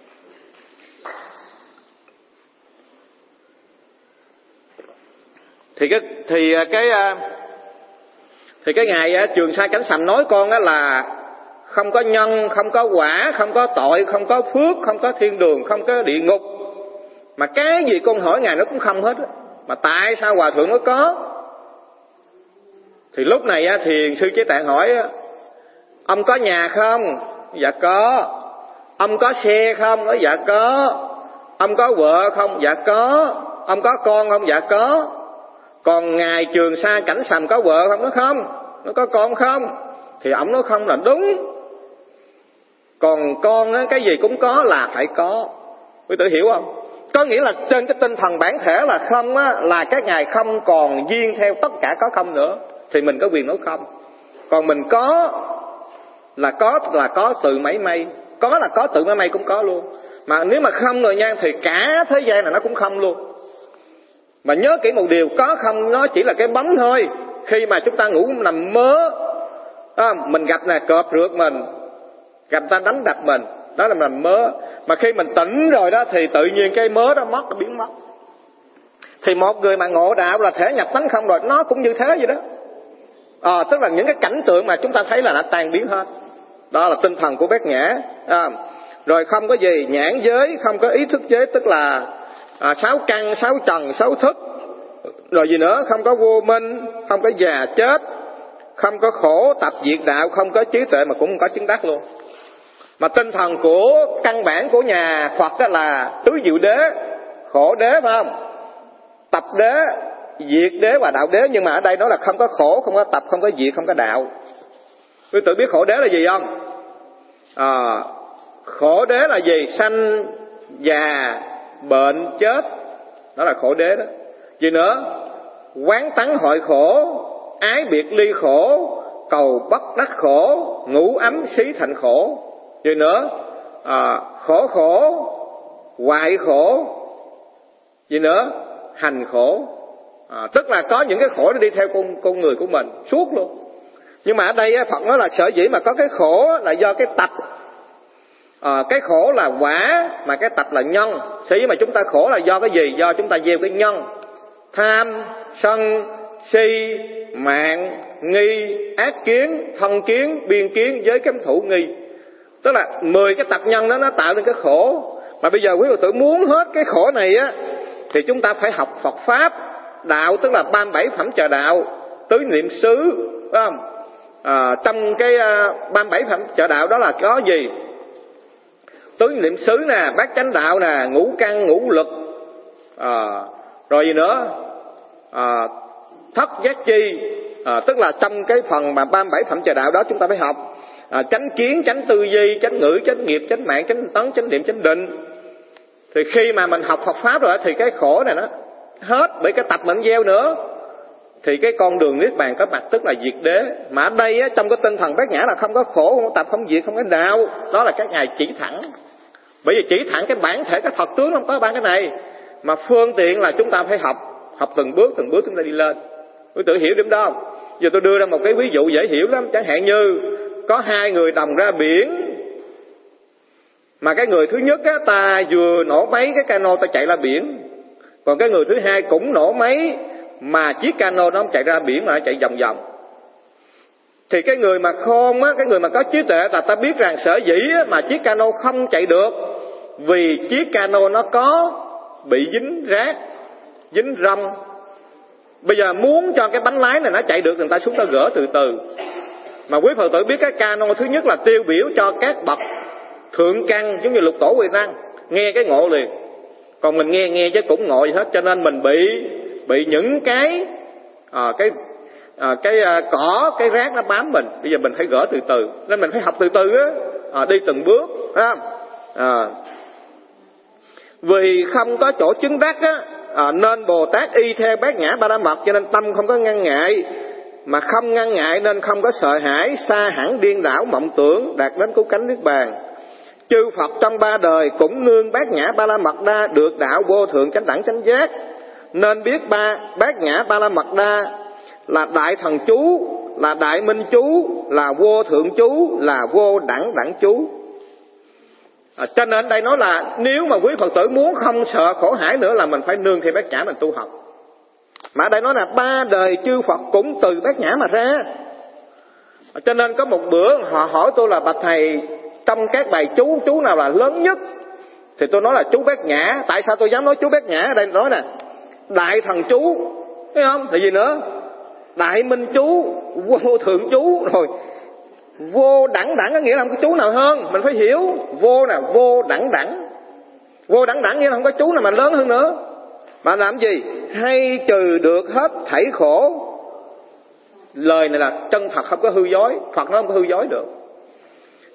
thì cái ngài Trường Sa Cảnh Sầm nói con là không có nhân, không có quả, không có tội, không có phước, không có thiên đường, không có địa ngục. Mà cái gì con hỏi ngài nó cũng không hết. Mà tại sao hòa thượng nói có? Thì lúc này thiền sư Chế Tạng hỏi: ông có nhà không? Dạ có. Ông có xe không? Nói dạ có. Ông có vợ không? Dạ có. Ông có con không? Dạ có. Còn ngài Trường Sa Cảnh Sầm có vợ không? Nó không. Nó có con không? Thì ổng nói không là đúng. Còn con cái gì cũng có là phải có. Quý tử hiểu không? Có nghĩa là trên cái tinh thần bản thể là không á, là các ngài không còn duyên theo tất cả có không nữa, thì mình có quyền nói không. Còn mình có là có từ mấy mây, có là có từ mấy mây cũng có luôn. Mà nếu mà không rồi nha, thì cả thế gian này nó cũng không luôn. Mà nhớ kỹ một điều, có không nó chỉ là cái bóng thôi. Khi mà chúng ta ngủ nằm mơ, mình gặp nè cọp rượt mình, gặp ta đánh đập mình, đó là mình mơ. Mà khi mình tỉnh rồi đó thì tự nhiên cái mơ đó mất, nó biến mất. Thì một người mà ngộ đạo là thể nhập tánh không rồi, nó cũng như thế vậy đó. Tức là những cái cảnh tượng mà chúng ta thấy là đã tan biến hết. Đó là tinh thần của Bát Nhã. Rồi không có gì nhãn giới, không có ý thức giới, tức là 6 căn, 6 trần, 6 thức. Rồi gì nữa, không có vô minh, không có già chết, không có khổ tập diệt đạo, không có trí tuệ mà cũng không có chứng đắc luôn. Mà tinh thần của căn bản của nhà Phật đó là tứ diệu đế, khổ đế phải không? Tập đế, diệt đế và đạo đế. Nhưng mà ở đây nó là không có khổ, không có tập, không có diệt, không có đạo. Quý tự biết khổ đế là gì không? Khổ đế là gì? Sanh, già, bệnh, chết. Đó là khổ đế đó. Gì nữa? Quán tắng hội khổ, ái biệt ly khổ, cầu bất đắc khổ, ngủ ấm xí thành khổ. Gì nữa? Khổ khổ, hoại khổ. Gì nữa? Hành khổ. Tức là có những cái khổ nó đi theo con người của mình suốt luôn. Nhưng mà ở đây Phật nói là sở dĩ mà có cái khổ là do cái tập. Cái khổ là quả, mà cái tập là nhân. Sở dĩ mà chúng ta khổ là do cái gì? Do chúng ta gieo cái nhân. Tham, sân, si, mạng, nghi, ác kiến, thân kiến, biên kiến, giới cấm thủ nghi. Tức là 10 cái tập nhân đó nó tạo nên cái khổ. Mà bây giờ quý Phật tử muốn hết cái khổ này á, thì chúng ta phải học Phật Pháp. Đạo tức là 37 phẩm trợ đạo, tứ niệm xứ, phải không? Trong cái 37 phẩm trợ đạo đó là có gì? Tứ niệm xứ nè, bát chánh đạo nè, ngũ căn, ngũ lực, rồi gì nữa? Thất giác chi, tức là trong cái phần mà 37 phẩm trợ đạo đó chúng ta phải học chánh kiến, chánh tư duy, chánh ngữ, chánh nghiệp, chánh mạng, chánh tấn, chánh niệm, chánh định. Thì khi mà mình học Phật Pháp rồi thì cái khổ này nó hết, bởi cái tập mình gieo nữa. Thì cái con đường niết bàn có mặt, tức là diệt đế. Mà ở đây á, trong cái tinh thần Bát Nhã là không có khổ, không có tập, không diệt, không có đạo. Đó là các ngài chỉ thẳng. Bởi vì chỉ thẳng cái bản thể, cái thật tướng không có ba cái này. Mà phương tiện là chúng ta phải học từng bước chúng ta đi lên. Quý tự hiểu điểm đó không? Giờ tôi đưa ra một cái ví dụ dễ hiểu lắm. Chẳng hạn như có 2 người đồng ra biển, mà cái người thứ nhất á, ta vừa nổ máy cái cano ta chạy ra biển. Còn cái người thứ hai cũng nổ máy, mà chiếc cano nó không chạy ra biển mà nó chạy vòng vòng. Thì cái người mà khôn á, cái người mà có trí tuệ là ta biết rằng sở dĩ á, mà chiếc cano không chạy được, vì chiếc cano nó có bị dính rác, dính râm. Bây giờ muốn cho cái bánh lái này nó chạy được, người ta xuống ta gỡ từ từ. Mà quý Phật tử biết cái cano thứ nhất là tiêu biểu cho các bậc thượng căn, giống như Lục Tổ Huệ Năng, nghe cái ngộ liền. Còn mình nghe chứ cũng ngộ gì hết, cho nên mình bị những cái cỏ, cái rác nó bám mình. Bây giờ mình phải gỡ từ từ, nên mình phải học từ từ á, đi từng bước, phải không? Vì không có chỗ chứng đắc á, nên Bồ Tát y theo Bát Nhã Ba La Mật, cho nên tâm không có ngăn ngại. Mà không ngăn ngại nên không có sợ hãi, xa hẳn điên đảo mộng tưởng, đạt đến cứu cánh niết bàn. Chư Phật trong 3 đời cũng nương Bát Nhã Ba La Mật Đa được đạo vô thượng chánh đẳng chánh giác. Nên biết Bát Nhã Ba La Mật Đa là đại thần chú, là đại minh chú, là vô thượng chú, là vô đẳng đẳng chú. Cho nên đây nói là nếu mà quý Phật tử muốn không sợ khổ hải nữa là mình phải nương theo Bát Nhã mình tu học. Mà ở đây nói là 3 đời chư Phật cũng từ Bát Nhã mà ra. Cho nên có một bữa họ hỏi tôi là bạch thầy, trong các bài chú nào là lớn nhất? Thì tôi nói là chú Bát Nhã. Tại sao tôi dám nói chú Bát Nhã? Ở đây nói nè, đại thần chú, thấy không? Là gì nữa? Đại minh chú, vô thượng chú, rồi vô đẳng đẳng có nghĩa là không có chú nào hơn. Mình phải hiểu vô là vô đẳng đẳng. Vô đẳng đẳng nghĩa là không có chú nào mà lớn hơn nữa. Mà làm gì? Hay trừ được hết thảy khổ. Lời này là chân thật, không có hư dối. Phật nó không có hư dối được.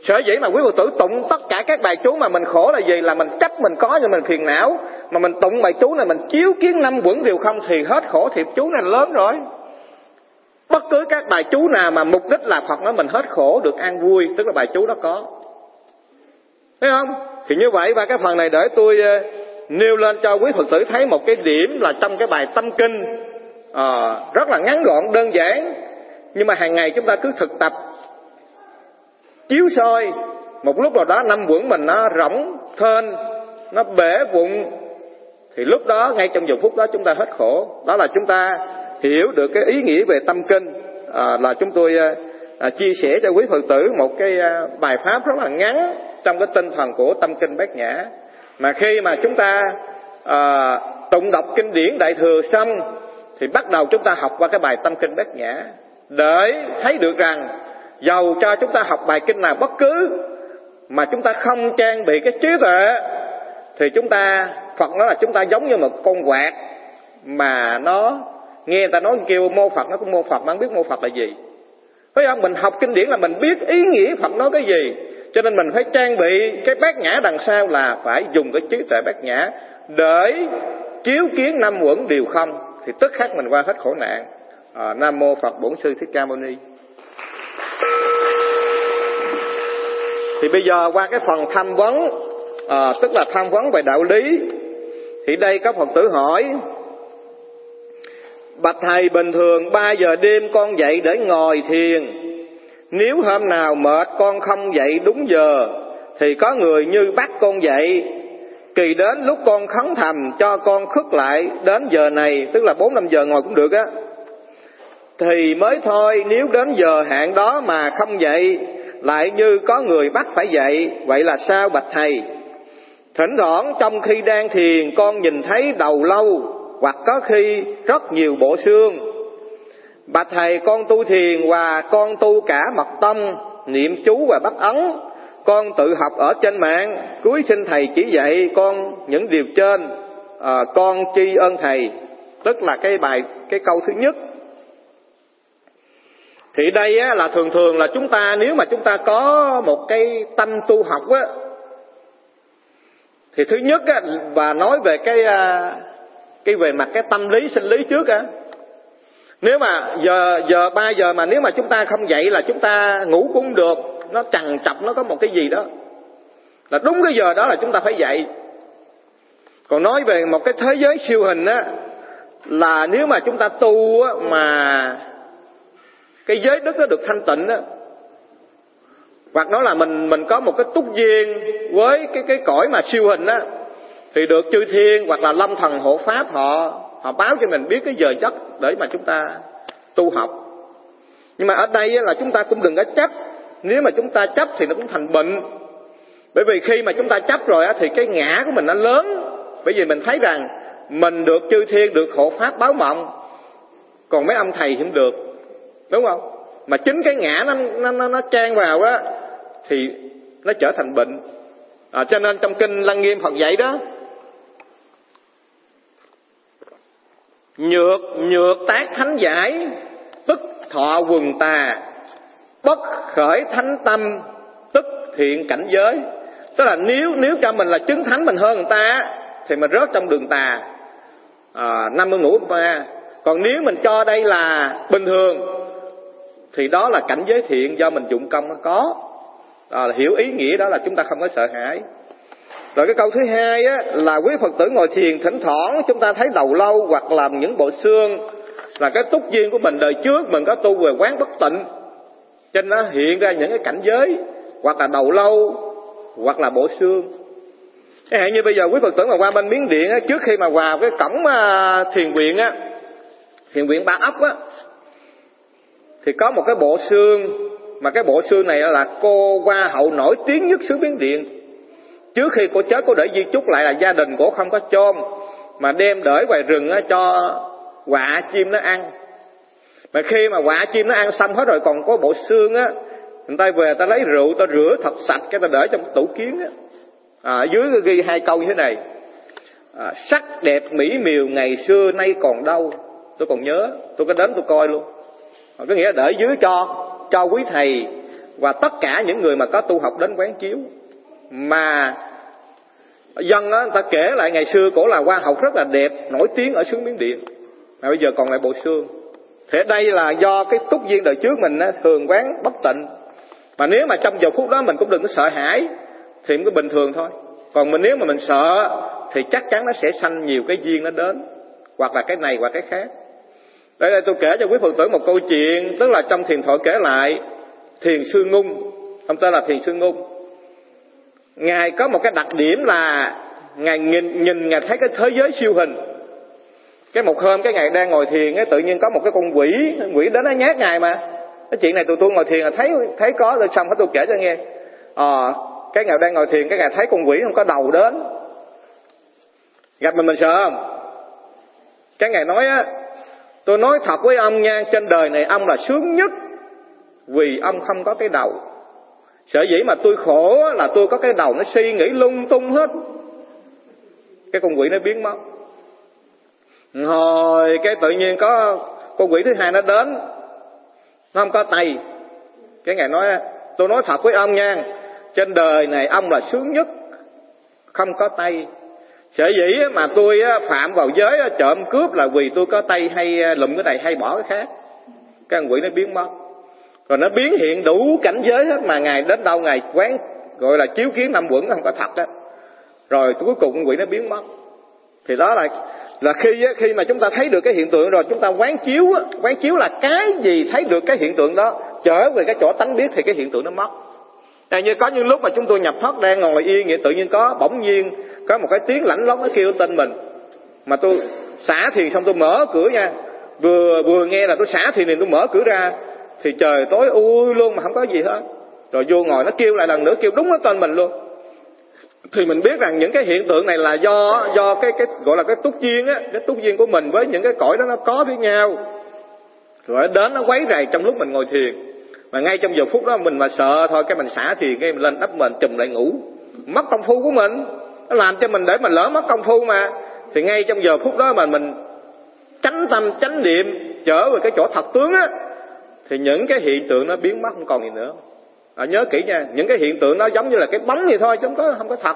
Sở dĩ mà quý Phật tử tụng tất cả các bài chú mà mình khổ là gì? Là mình chấp mình có nhưng mình phiền não. Mà mình tụng bài chú này mình chiếu kiến năm uẩn đều không thì hết khổ, thì chú này lớn rồi. Bất cứ các bài chú nào mà mục đích là Phật nói mình hết khổ được an vui, tức là bài chú đó có. Thấy không? Thì như vậy, và cái phần này để tôi nêu lên cho quý Phật tử thấy một cái điểm là trong cái bài tâm kinh rất là ngắn gọn đơn giản, nhưng mà hàng ngày chúng ta cứ thực tập chiếu soi, một lúc nào đó năm uẩn mình nó rỗng thênh, nó bể vụn, thì lúc đó ngay trong giờ phút đó chúng ta hết khổ. Đó là chúng ta hiểu được cái ý nghĩa về tâm kinh. Là chúng tôi chia sẻ cho quý Phật tử một cái bài pháp rất là ngắn trong cái tinh thần của tâm kinh Bát Nhã. Mà khi mà chúng ta tụng đọc kinh điển Đại Thừa xong thì bắt đầu chúng ta học qua cái bài tâm kinh Bát Nhã, để thấy được rằng dầu cho chúng ta học bài kinh nào bất cứ mà chúng ta không trang bị cái trí tuệ thì chúng ta, Phật nói là chúng ta giống như một con quạt mà nó nghe người ta nói kêu mô Phật, nó cũng mô Phật mà không biết mô Phật là gì. Phải không? Mình học kinh điển là mình biết ý nghĩa Phật nói cái gì, cho nên mình phải trang bị cái Bát Nhã đằng sau là phải dùng cái trí tuệ Bát Nhã để chiếu kiến năm uẩn đều không, thì tức khắc mình qua hết khổ nạn. Nam mô Phật Bổn Sư Thích Ca Mâu Ni. Thì bây giờ qua cái phần tham vấn, tức là tham vấn về đạo lý. Thì đây có Phật tử hỏi: bạch thầy, bình thường 3 giờ đêm con dậy để ngồi thiền. Nếu hôm nào mệt con không dậy đúng giờ thì có người như bắt con dậy. Kỳ đến lúc con khấn thầm cho con khất lại đến giờ này, tức là 4-5 giờ ngồi cũng được á, thì mới thôi. Nếu đến giờ hạn đó mà không dậy lại như có người bắt phải dậy, vậy là sao bạch thầy? Thỉnh thoảng trong khi đang thiền con nhìn thấy đầu lâu, hoặc có khi rất nhiều bộ xương. Bạch thầy, con tu thiền và con tu cả mật tông, niệm chú và bắt ấn. Con tự học ở trên mạng, cuối xin thầy chỉ dạy con những điều trên. Con tri ân thầy. Tức là cái câu thứ nhất. Thì đây á, là thường là chúng ta, nếu mà chúng ta có một cái tâm tu học á, thì thứ nhất á, và nói về cái về mặt cái tâm lý sinh lý trước á. Nếu mà giờ 3 giờ mà nếu mà chúng ta không dậy là chúng ta ngủ cũng được, nó trằn trọc, nó có một cái gì đó là đúng cái giờ đó là chúng ta phải dậy. Còn nói về một cái thế giới siêu hình á, là nếu mà chúng ta tu á, mà cái giới đức nó được thanh tịnh á, hoặc nói là mình có một cái túc duyên với cái cõi mà siêu hình á, thì được chư thiên hoặc là lâm thần hộ pháp họ báo cho mình biết cái giờ giấc để mà chúng ta tu học. Nhưng mà ở đây là chúng ta cũng đừng có chấp. Nếu mà chúng ta chấp thì nó cũng thành bệnh. Bởi vì khi mà chúng ta chấp rồi á, thì cái ngã của mình nó lớn. Bởi vì mình thấy rằng mình được chư thiên, được hộ pháp báo mộng, còn mấy ông thầy thì không được, đúng không? Mà chính cái ngã nó trang vào á thì nó trở thành bệnh. Cho nên trong kinh Lăng Nghiêm Phật dạy đó: Nhược tác thánh giải, tức thọ quần tà. Bất khởi thánh tâm, tức thiện cảnh giới. Tức là nếu cho mình là chứng thánh, mình hơn người ta thì mình rớt trong đường tà, 50 ngũ ma. Còn nếu mình cho đây là bình thường thì đó là cảnh giới thiện do mình dụng công nó có. Hiểu ý nghĩa đó là chúng ta không có sợ hãi. Rồi cái câu thứ hai á, là quý Phật tử ngồi thiền thỉnh thoảng chúng ta thấy đầu lâu hoặc là những bộ xương, là cái túc duyên của mình đời trước mình có tu về quán bất tịnh, cho nên nó hiện ra những cái cảnh giới hoặc là đầu lâu hoặc là bộ xương. Cái hạn như bây giờ quý Phật tử mà qua bên Miến Điện á, trước khi mà vào cái cổng thiền viện á, thiền viện Ba Ốc á, thì có một cái bộ xương, mà cái bộ xương này là cô Hoa hậu nổi tiếng nhất xứ Miến Điện. Trước khi cô chết, cô để di chúc lại là gia đình cô không có chôn, mà đem để ngoài rừng á, cho quạ chim nó ăn. Mà khi mà quạ chim nó ăn xong hết rồi còn có bộ xương á, người ta về người ta lấy rượu, ta rửa thật sạch, cái ta để trong tủ kiến á. Dưới ghi 2 câu như thế này: sắc đẹp mỹ miều ngày xưa nay còn đâu. Tôi còn nhớ, tôi có đến tôi coi luôn. Có nghĩa là để dưới cho quý thầy và tất cả những người mà có tu học đến quán chiếu. Mà dân á, người ta kể lại ngày xưa cổ là hoa học rất là đẹp, nổi tiếng ở xứ Miến Điện, mà bây giờ còn lại bộ xương. Thế đây là do cái túc duyên đời trước mình á, thường quán bất tịnh. Mà nếu mà trong giờ phút đó mình cũng đừng có sợ hãi thì cũng bình thường thôi. Còn nếu mà mình sợ thì chắc chắn nó sẽ sanh nhiều cái duyên nó đến, hoặc là cái này hoặc cái khác. Đây tôi kể cho quý Phật tử một câu chuyện, tức là trong thiền thoại kể lại Thiền sư Ngung, ông tên là Thiền sư Ngung. Ngài có một cái đặc điểm là Ngài nhìn Ngài thấy cái thế giới siêu hình. Cái một hôm cái Ngài đang ngồi thiền ấy, tự nhiên có một cái con quỷ đến nó nhát Ngài mà. Cái chuyện này tôi ngồi thiền là thấy có, rồi xong hết tôi kể cho nghe. Cái Ngài đang ngồi thiền, cái Ngài thấy con quỷ không có đầu đến. Gặp mình sợ không? Cái Ngài nói á, tôi nói thật với ông nha, trên đời này ông là sướng nhất, vì ông không có cái đầu. Sở dĩ mà tôi khổ là tôi có cái đầu nó suy nghĩ lung tung hết. Cái con quỷ nó biến mất. Rồi cái tự nhiên có con quỷ thứ hai nó đến, nó không có tay. Cái Ngài nói, tôi nói thật với ông nha, trên đời này ông là sướng nhất, không có tay. Sở dĩ mà tôi phạm vào giới trộm cướp là vì tôi có tay, hay lụm cái này hay bỏ cái khác. Cái con quỷ nó biến mất. Rồi nó biến hiện đủ cảnh giới hết, mà Ngài đến đâu Ngài quán gọi là chiếu kiến năm quẩn không có thật đó. Rồi cuối cùng con quỷ nó biến mất. Thì đó là khi mà chúng ta thấy được cái hiện tượng rồi, chúng ta quán chiếu là cái gì thấy được cái hiện tượng đó, trở về cái chỗ tánh biết thì cái hiện tượng nó mất. Như có những lúc mà chúng tôi nhập thất đang ngồi yên vậy, tự nhiên có bỗng nhiên có một cái tiếng lãnh lót nó kêu tên mình. Mà tôi xả thiền xong tôi mở cửa nha, vừa nghe là tôi xả thiền thì tôi mở cửa ra thì trời tối ui luôn mà không có gì hết. Rồi vô ngồi nó kêu lại lần nữa, kêu đúng cái tên mình luôn. Thì mình biết rằng những cái hiện tượng này là do cái gọi là cái túc duyên á, cái túc duyên của mình với những cái cõi đó nó có với nhau. Rồi đến nó quấy rầy trong lúc mình ngồi thiền. Mà ngay trong giờ phút đó mình mà sợ thôi, cái mình xả thiền, cái mình lên đắp mình chùm lại ngủ. Mất công phu của mình, nó làm cho mình để mình lỡ mất công phu mà. Thì ngay trong giờ phút đó mà mình chánh tâm, chánh niệm, trở về cái chỗ thật tướng á, thì những cái hiện tượng nó biến mất không còn gì nữa. Nhớ kỹ nha, những cái hiện tượng nó giống như là cái bóng vậy thôi, chứ không có thật.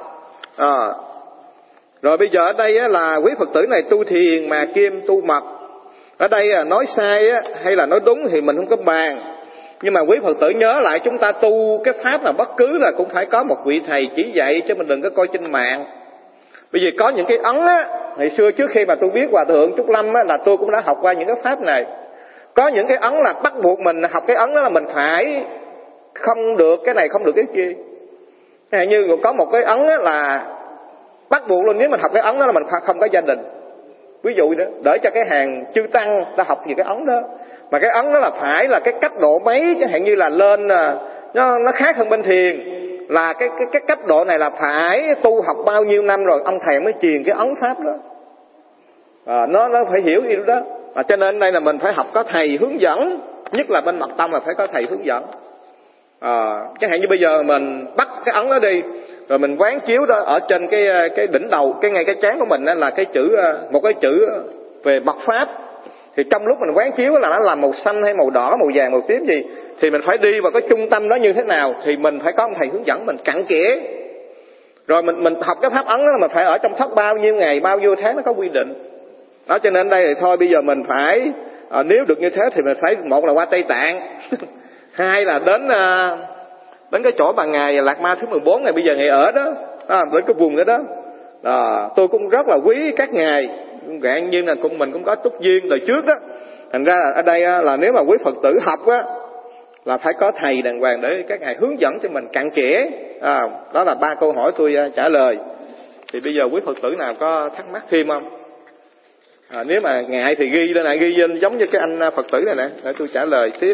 Rồi bây giờ ở đây á, là quý Phật tử này tu thiền mà kiêm tu mật. Ở đây nói sai á, hay là nói đúng thì mình không có bàn. Nhưng mà quý Phật tử nhớ lại, chúng ta tu cái pháp là bất cứ là cũng phải có một vị thầy chỉ dạy, chứ mình đừng có coi trên mạng. Bởi vì có những cái ấn á, ngày xưa trước khi mà tôi biết Hòa Thượng Trúc Lâm á, là tôi cũng đã học qua những cái pháp này. Có những cái ấn là bắt buộc mình học cái ấn đó, là mình phải không được cái này, không được cái kia. Như có một cái ấn đó là bắt buộc luôn, nếu mình học cái ấn đó là mình không có gia đình. Ví dụ đó, để cho cái hàng chư tăng ta học về cái ấn đó. Mà cái ấn đó là phải là cái cấp độ mấy, chẳng hạn như là lên nó khác hơn bên thiền. Là cái cấp độ này là phải tu học bao nhiêu năm rồi ông thầy mới truyền cái ấn pháp đó. Nó phải hiểu gì đó. Cho nên đây là mình phải học có thầy hướng dẫn, nhất là bên mật tông là phải có thầy hướng dẫn. Chẳng hạn như bây giờ mình bắt cái ấn đó đi, rồi mình quán chiếu đó ở trên cái đỉnh đầu, ngay cái trán của mình đó là cái chữ, một cái chữ về mật pháp. Thì trong lúc mình quán chiếu là nó là màu xanh hay màu đỏ, màu vàng, màu tím gì, thì mình phải đi vào cái trung tâm đó như thế nào, thì mình phải có một thầy hướng dẫn mình cặn kẽ. Rồi mình học cái pháp ấn đó, mình phải ở trong thất bao nhiêu ngày, bao nhiêu tháng, nó có quy định đó. Cho nên đây thì thôi bây giờ mình phải nếu được như thế thì mình phải, một là qua Tây Tạng hai là đến cái chỗ bà ngài Lạc Ma thứ 14 ngày bây giờ ngài ở đó, đến cái vùng đó đó. Tôi cũng rất là quý các ngài, dạng như là mình cũng có túc duyên đời trước đó. Thành ra là ở đây là nếu mà quý Phật tử học á, là phải có thầy đàng hoàng để các ngài hướng dẫn cho mình cặn kẽ. Đó là 3 câu hỏi tôi trả lời. Thì bây giờ quý Phật tử nào có thắc mắc thêm không? Nếu mà ngại thì ghi lên, ghi lên giống như cái anh Phật tử này nè, để tôi trả lời tiếp.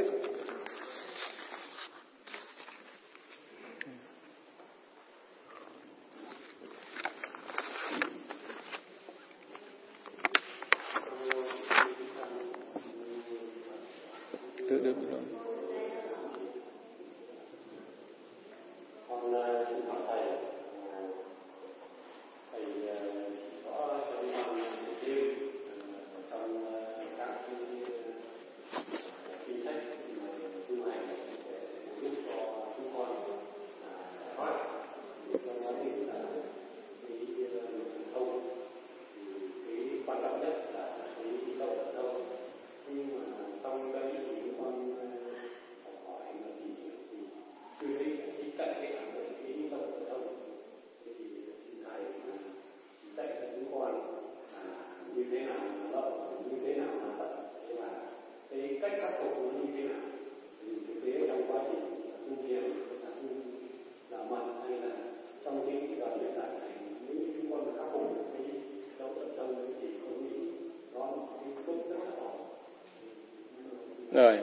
Được. Rồi.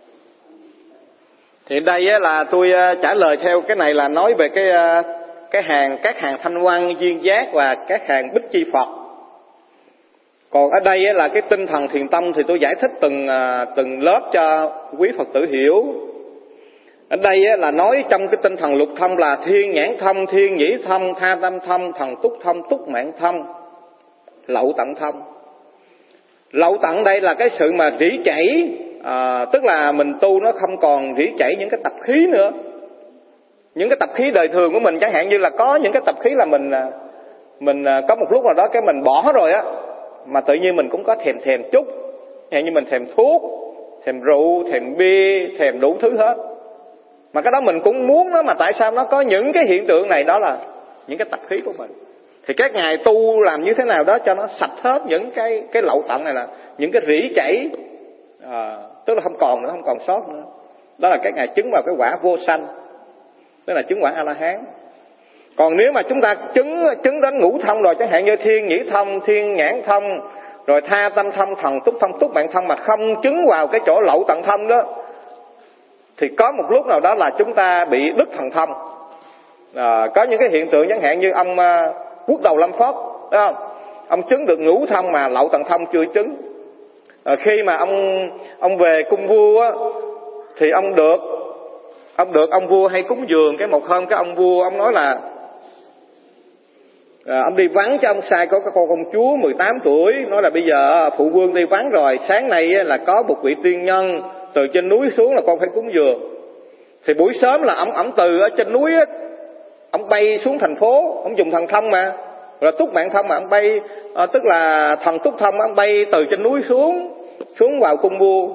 Thì đây á, là tôi trả lời theo cái này là nói về các hàng thanh văn duyên giác và các hàng bích chi Phật. Còn ở đây á, là cái tinh thần thiền tông thì tôi giải thích từng lớp cho quý Phật tử hiểu. Ở đây á, là nói trong cái tinh thần lục thông là thiên nhãn thông, thiên nhĩ thông, tha tâm thông, thần túc thông, túc mạng thông, lậu tận thông. Lậu tận đây là cái sự mà rỉ chảy, tức là mình tu nó không còn rỉ chảy những cái tập khí nữa. Những cái tập khí đời thường của mình, chẳng hạn như là có những cái tập khí là mình có một lúc nào đó cái mình bỏ rồi á, mà tự nhiên mình cũng có thèm chút, như mình thèm thuốc, thèm rượu, thèm bia, thèm đủ thứ hết. Mà cái đó mình cũng muốn đó, mà tại sao nó có những cái hiện tượng này? Đó là những cái tập khí của mình. Thì các ngài tu làm như thế nào đó cho nó sạch hết những cái lậu tận này, là những cái rỉ chảy, tức là không còn nữa, không còn sót nữa. Đó là các ngài chứng vào cái quả vô sanh, tức là chứng quả A-la-hán. Còn nếu mà chúng ta chứng đến ngũ thông rồi, chẳng hạn như thiên nhĩ thông, thiên nhãn thông, rồi tha tâm thông, thần túc thông, túc mạng thông, mà không chứng vào cái chỗ lậu tận thông đó, thì có một lúc nào đó là chúng ta bị đứt thần thông. Có những cái hiện tượng chẳng hạn như ông Quốc Đầu Lâm Phất, đúng không? Ông chứng được ngũ thông mà lậu tận thông chưa chứng. Khi mà ông về cung vua á, thì ông được ông vua hay cúng dường. Cái một hôm cái ông vua ông nói là ông đi vắng cho ông sai có cái con công chúa 18 tuổi, nói là bây giờ phụ vương đi vắng rồi, sáng nay là có một vị tiên nhân từ trên núi xuống là con phải cúng dường. Thì buổi sớm là ông từ ở trên núi á, ông bay xuống thành phố, ông dùng thần thông mà, rồi túc mạng thông mà ông bay, tức là thần túc thông, ông bay từ trên núi xuống vào cung vua.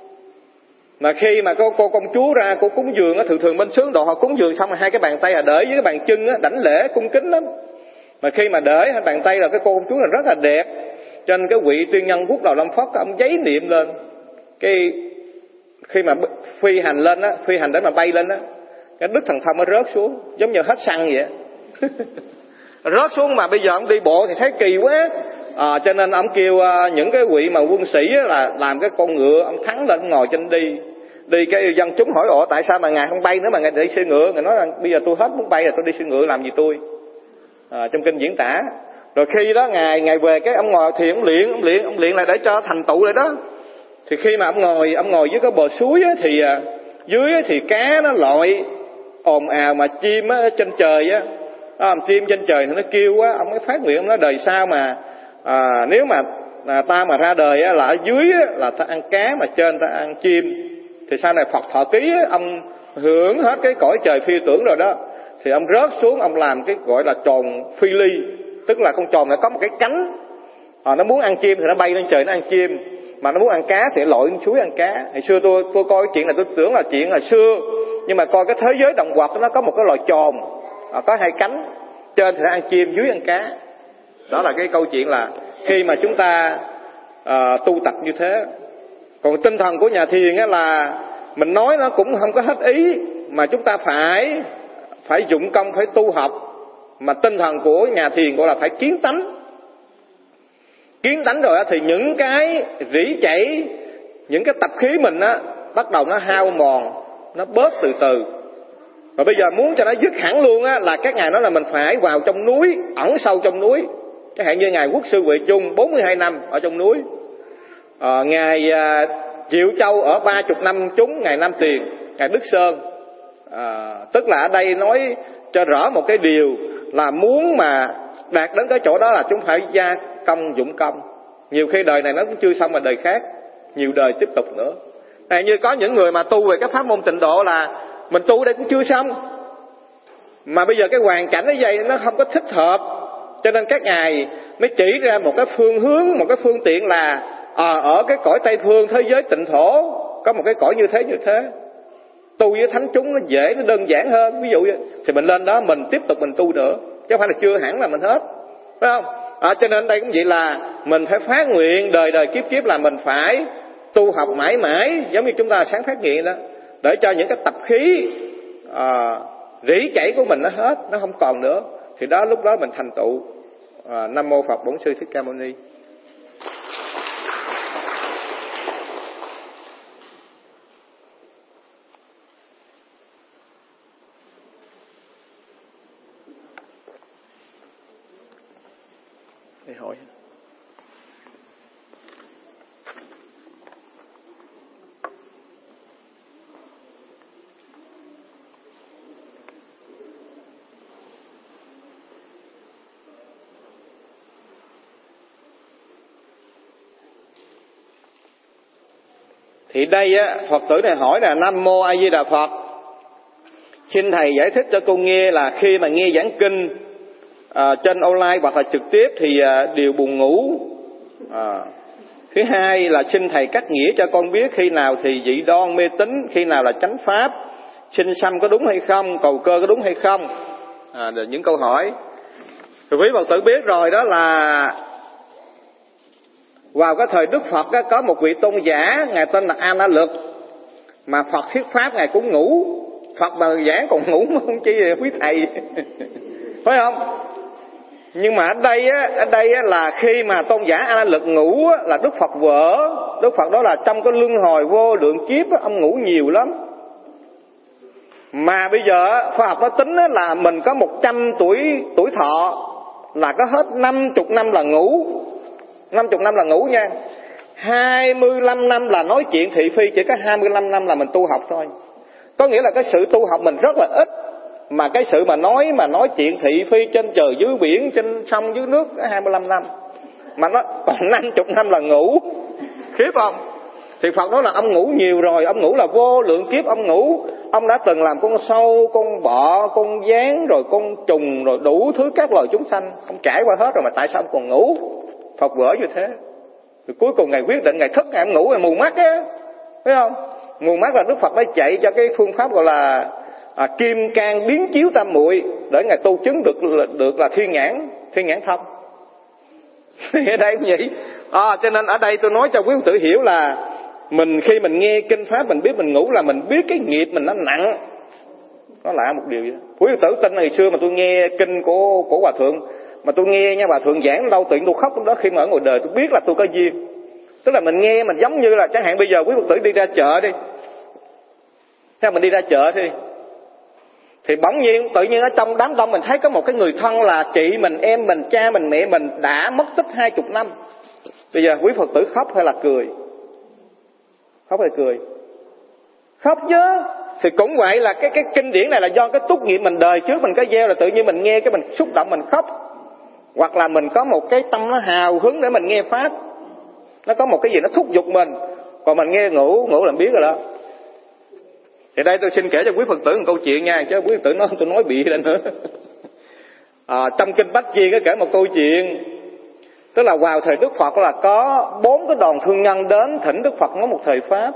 Mà khi mà cô công chúa ra cô cúng dường á, thường bên sướng độ họ cúng dường xong rồi hai cái bàn tay để với cái bàn chân á, đảnh lễ cung kính lắm. Mà khi mà để hai bàn tay là cái cô công chúa là rất là đẹp, cho nên cái vị tiên nhân Quốc Đầu Lâm Phất ông giấy niệm lên, cái khi mà phi hành lên á, phi hành để mà bay lên á, cái đức thần thông nó rớt xuống giống như hết xăng vậy. Rớt xuống mà bây giờ ông đi bộ thì thấy kỳ quá, cho nên ông kêu những cái vị mà quân sĩ là làm cái con ngựa, ông thắng lên ông ngồi trên đi cái dân chúng hỏi tại sao mà ngài không bay nữa mà ngài đi xe ngựa? Ngài nói là bây giờ tôi hết muốn bay rồi, tôi đi xe ngựa làm gì tôi? Trong kinh diễn tả. Rồi khi đó ngài về cái ông ngồi thì ông luyện lại để cho thành tựu lại đó. Thì khi mà ông ngồi dưới cái bờ suối á, thì dưới á, thì cá nó lội ồn ào, mà chim á trên trời á, chim trên trời thì nó kêu quá, ông mới phát nguyện, ông nói đời sau mà nếu mà ta mà ra đời á, là ở dưới á, là ta ăn cá, mà trên ta ăn chim, thì sau này Phật thọ ký á, ông hưởng hết cái cõi trời phi tưởng rồi đó, thì ông rớt xuống, ông làm cái gọi là tròn phi ly, tức là con tròn nó có một cái cánh, nó muốn ăn chim thì nó bay lên trời nó ăn chim, mà nó muốn ăn cá thì lội suối ăn cá. Hồi xưa tôi coi cái chuyện này tôi tưởng là chuyện là xưa, nhưng mà coi cái thế giới động vật nó có một cái loài tròn, có hai cánh, trên thì nó ăn chim, dưới ăn cá. Đó là cái câu chuyện là khi mà chúng ta tu tập như thế. Còn tinh thần của nhà thiền á là mình nói nó cũng không có hết ý, mà chúng ta phải dụng công, phải tu học. Mà tinh thần của nhà thiền gọi là phải kiến tánh. Kiến tánh rồi thì những cái rỉ chảy, những cái tập khí mình á, bắt đầu nó hao mòn, nó bớt từ từ. Và bây giờ muốn cho nó dứt hẳn luôn á, là các ngài nói là mình phải vào trong núi, ẩn sâu trong núi. Chẳng hạn như ngài Quốc sư Huệ Chung 42 năm ở trong núi, ngài Triệu Châu ở 30 năm chúng, ngài Nam Tiền, ngài Đức Sơn. Tức là ở đây nói cho rõ một cái điều là muốn mà đạt đến cái chỗ đó là chúng phải gia công dụng công. Nhiều khi đời này nó cũng chưa xong mà đời khác, nhiều đời tiếp tục nữa. Như có những người mà tu về cái pháp môn tịnh độ là mình tu đây cũng chưa xong, mà bây giờ cái hoàn cảnh nó vậy nó không có thích hợp, cho nên các ngài mới chỉ ra một cái phương hướng, một cái phương tiện là ở cái cõi Tây Phương thế giới tịnh thổ có một cái cõi như thế. Tu với thánh chúng nó dễ, nó đơn giản hơn. Ví dụ vậy, thì mình lên đó mình tiếp tục mình tu nữa, chứ không phải là chưa hẳn là mình hết, phải không? Cho nên đây cũng vậy, là mình phải phát nguyện đời kiếp là mình phải tu học mãi mãi, giống như chúng ta sáng phát nguyện đó, để cho những cái tập khí rỉ chảy của mình nó hết, nó không còn nữa, thì đó lúc đó mình thành tựu. Nam mô Phật Bổn Sư Thích Ca Mâu Ni. Thì đây á, Phật tử này hỏi là Nam Mô A Di Đà Phật, xin Thầy giải thích cho con nghe là khi mà nghe giảng kinh trên online hoặc là trực tiếp thì đều buồn ngủ. Thứ hai là xin Thầy cắt nghĩa cho con biết khi nào thì dị đoan mê tín, khi nào là chánh pháp, sinh sanh có đúng hay không, cầu cơ có đúng hay không. Những câu hỏi. Rồi quý Phật tử biết rồi, đó là vào cái thời Đức Phật á, có một vị tôn giả, ngài tên là A Na Lực, mà Phật thuyết pháp ngài cũng ngủ. Phật mà giảng còn ngủ mà không chi quý thầy phải không? Nhưng mà ở đây á, là khi mà tôn giả A Na Lực ngủ á, là Đức Phật vỡ. Đức Phật đó là trong cái luân hồi vô lượng kiếp á, ông ngủ nhiều lắm. Mà bây giờ khoa học nó tính á, là mình có 100 tuổi thọ là có hết 50 năm là ngủ. 50 năm là ngủ nha. 25 năm là nói chuyện thị phi, chỉ có 25 năm là mình tu học thôi. Có nghĩa là cái sự tu học mình rất là ít, mà cái sự mà nói chuyện thị phi trên trời dưới biển, trên sông dưới nước 25 năm. Mà nó còn 50 năm là ngủ. Khiếp không? Thì Phật nói là ông ngủ nhiều rồi, ông ngủ là vô lượng kiếp ông ngủ. Ông đã từng làm con sâu, con bọ, con gián, rồi con trùng, rồi đủ thứ các loài chúng sanh. Ông trải qua hết rồi mà tại sao ông còn ngủ? Phật vỡ như thế. Rồi cuối cùng ngài quyết định, ngài thức, ngài ngủ, ngài mù mắt á, thấy không? Mù mắt là Đức Phật đã chạy cho cái phương pháp gọi là kim cang biến chiếu tam muội, để ngài tu chứng được là thiên nhãn thông. Ở đây cũng vậy. Cho nên ở đây tôi nói cho quý Phật tử hiểu là mình khi mình nghe kinh pháp mình biết mình ngủ là mình biết cái nghiệp mình nó nặng. Nó lạ một điều vậy. Quý Phật tử tin hồi xưa mà tôi nghe kinh của Hòa Thượng, mà tôi nghe nha, Hòa Thượng giảng lâu tự nhiên tôi khóc lúc đó. Khi mà ở ngoài đời tôi biết là tôi có duyên. Tức là mình nghe mình giống như là chẳng hạn bây giờ quý Phật tử đi ra chợ đi, theo mình đi ra chợ thì bỗng nhiên tự nhiên ở trong đám đông mình thấy có một cái người thân là chị mình, em mình, cha mình, mẹ mình đã mất tích 20 năm. Bây giờ quý Phật tử khóc hay là cười? Khóc hay cười? Khóc chứ. Thì cũng vậy là cái kinh điển này là do cái túc nghiệp mình đời trước mình có gieo, là tự nhiên mình nghe cái mình xúc động mình khóc. Hoặc là mình có một cái tâm nó hào hứng để mình nghe pháp, nó có một cái gì nó thúc giục mình. Còn mình nghe ngủ là biết rồi đó. Thì đây tôi xin kể cho quý Phật tử một câu chuyện nha, chứ quý Phật tử nói tôi nói bịa lên nữa. Trong kinh Bách Chi có kể một câu chuyện, tức là vào thời Đức Phật là có 4 cái đoàn thương nhân đến thỉnh Đức Phật nói một thời pháp.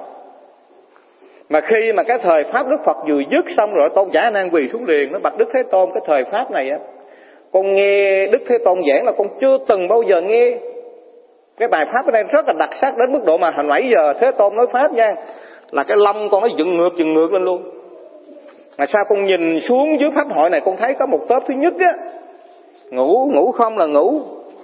Mà khi mà cái thời pháp Đức Phật vừa dứt xong rồi, tôn giả Nan quỳ xuống liền, nó bạch Đức Thế Tôn, cái thời pháp này á, con nghe Đức Thế Tôn giảng là con chưa từng bao giờ nghe. Cái bài pháp ở đây rất là đặc sắc đến mức độ mà hồi nãy giờ Thế Tôn nói pháp nha, là cái lông con nó dựng ngược lên luôn. Mà sao con nhìn xuống dưới pháp hội này, con thấy có một tớp thứ nhất á, ngủ không là ngủ.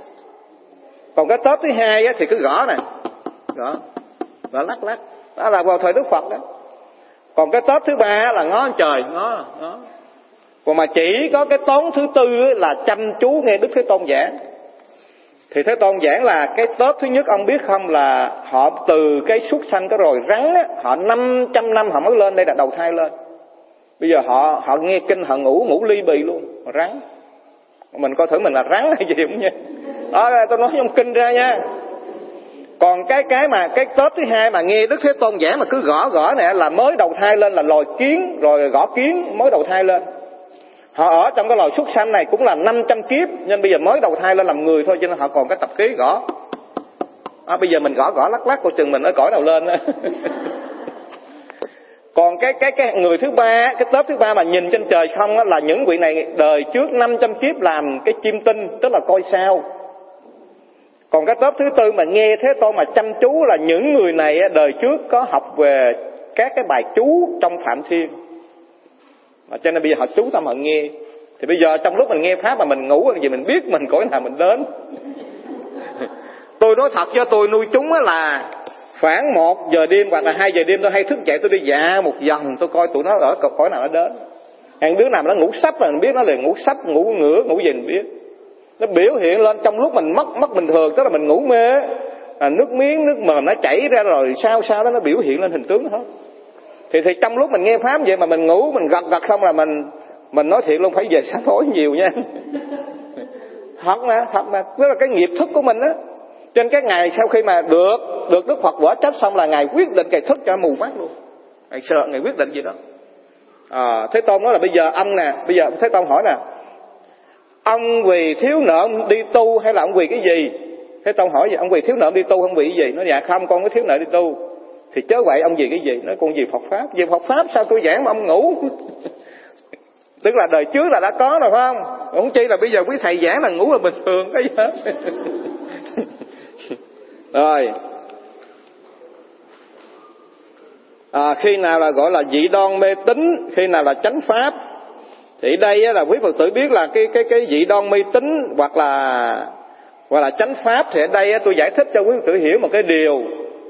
Còn cái tớp thứ hai á thì cứ gõ nè, gõ lắc. Đó là vào thời Đức Phật đó. Còn cái tớp thứ ba là ngó trời, ngó. Còn mà chỉ có cái tón thứ tư là chăm chú nghe Đức Thế Tôn giảng. Thì Thế Tôn giảng là cái tớp thứ nhất ông biết không, là họ từ cái súc sanh cái rồi rắn á, họ 500 năm họ mới lên đây là đầu thai lên. Bây giờ họ nghe kinh họ ngủ ly bì luôn, họ rắn. Mình coi thử mình là rắn hay gì không nha. Đó là tôi nói trong kinh ra nha. Còn cái tớp thứ hai mà nghe Đức Thế Tôn giảng mà cứ gõ này là mới đầu thai lên, là loài kiến, rồi gõ kiến mới đầu thai lên. Họ ở trong cái loài súc sanh này cũng là 500 kiếp, nên bây giờ mới đầu thai lên làm người thôi, cho nên họ còn cái tập khí gõ. Bây giờ mình gõ lắc coi chừng mình ở cõi nào lên đó. Còn cái người thứ ba, cái tớp thứ ba mà nhìn trên trời không á, là những vị này đời trước 500 kiếp làm cái chim tinh, tức là coi sao. Còn cái tớp thứ tư mà nghe Thế Tôn mà chăm chú là những người này đời trước có học về các cái bài chú trong Phạm Thiên, cho nên bây giờ họ chú tâm họ nghe. Thì bây giờ trong lúc mình nghe pháp mà mình ngủ gì mình biết mình cõi nào mình đến. Tôi nói thật cho tôi nuôi chúng là khoảng 1 giờ đêm hoặc là 2 giờ đêm tôi hay thức dậy, tôi đi dạo một vòng, tôi coi tụi nó ở cõi nào nó đến. Hàng đứa nào nó ngủ sắp là mình biết nó liền ngủ sắp, ngủ ngửa, ngủ gì mình biết. Nó biểu hiện lên trong lúc mình mất bình thường, tức là mình ngủ mê, nước miếng, nước mồm nó chảy ra rồi sao đó nó biểu hiện lên hình tướng hết. Thì trong lúc mình nghe pháp vậy mà mình ngủ, mình gật không là mình nói thiệt luôn, phải về sám hối nhiều nha. Thật mà, tức là cái nghiệp thức của mình á. Trên cái ngày sau khi mà được được Đức Phật quở trách xong là Ngài quyết định Ngài thức cho mù mắt luôn. Ngài sợ, Ngài quyết định gì đó. Thế Tôn nói là bây giờ ông nè, bây giờ Thế Tôn hỏi nè, ông vì thiếu nợ ông đi tu hay là ông vì cái gì? Thế Tôn hỏi vậy, ông vì thiếu nợ đi tu không vì cái gì? Nói dạ không, con có thiếu nợ đi tu. Thì chớ vậy, ông vì cái gì? Nói con vì Phật Pháp. Vì Phật Pháp sao tôi giảng mà ông ngủ? Tức là đời trước là đã có rồi phải không? Không chi là bây giờ quý thầy giảng là ngủ là bình thường cái gì hết. Rồi. Khi nào là gọi là dị đoan mê tín, khi nào là chánh pháp. Thì đây là quý Phật tử biết là cái dị đoan mê tín hoặc là chánh pháp. Thì ở đây tôi giải thích cho quý Phật tử hiểu một cái điều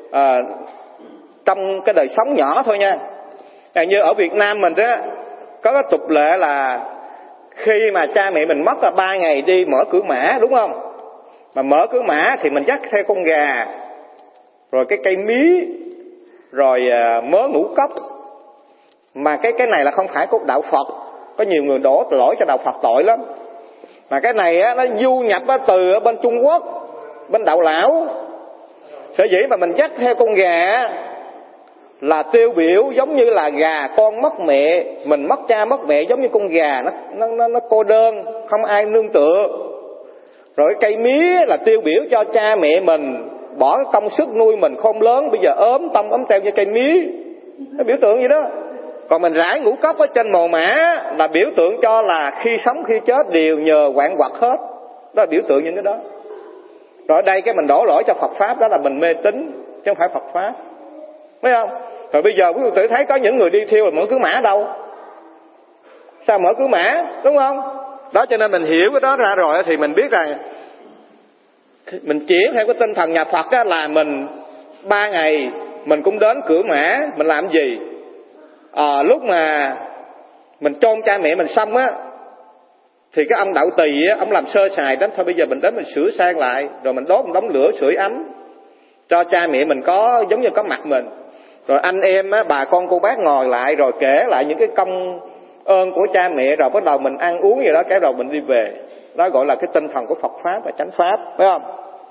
trong cái đời sống nhỏ thôi nha. Như ở Việt Nam mình đó có cái tục lệ là khi mà cha mẹ mình mất là 3 ngày đi mở cửa mã, đúng không? Mà mở cửa mã thì mình dắt theo con gà, rồi cái cây mí, rồi mớ ngũ cốc. Mà cái này là không phải của đạo Phật. Có nhiều người đổ lỗi cho đạo Phật tội lắm. Mà cái này á, nó du nhập từ ở bên Trung Quốc, bên đạo lão. Sở dĩ mà mình dắt theo con gà là tiêu biểu giống như là gà con mất mẹ, mình mất cha mất mẹ, giống như con gà nó cô đơn, không ai nương tựa. Rồi cây mía là tiêu biểu cho cha mẹ mình bỏ công sức nuôi mình khôn lớn, bây giờ ốm tông ốm teo như cây mía, nó biểu tượng gì đó. Còn mình rải ngũ cốc ở trên mồ mả là biểu tượng cho là khi sống khi chết đều nhờ quạng quặt hết. Đó là biểu tượng những cái đó. Rồi ở đây cái mình đổ lỗi cho Phật Pháp, đó là mình mê tín chứ không phải Phật Pháp, thấy không? Rồi bây giờ quý vị tử thấy có những người đi thiêu là mở cứ mã đâu? Sao mở cứ mã, đúng không? Đó, cho nên mình hiểu cái đó ra rồi thì mình biết rằng mình chuyển theo cái tinh thần nhà Phật đó, là mình 3 ngày mình cũng đến cửa mã. Mình làm gì? Lúc mà mình chôn cha mẹ mình xong á, thì cái ông đạo tỳ á, ông làm sơ sài đó, thôi bây giờ mình đến mình sửa sang lại, rồi mình đốt một đống lửa sưởi ấm cho cha mẹ mình có giống như có mặt mình. Rồi anh em á, bà con cô bác ngồi lại rồi kể lại những cái công ơn của cha mẹ, rồi bắt đầu mình ăn uống gì đó, cái đầu mình đi về. Đó gọi là cái tinh thần của Phật Pháp và chánh Pháp, phải không?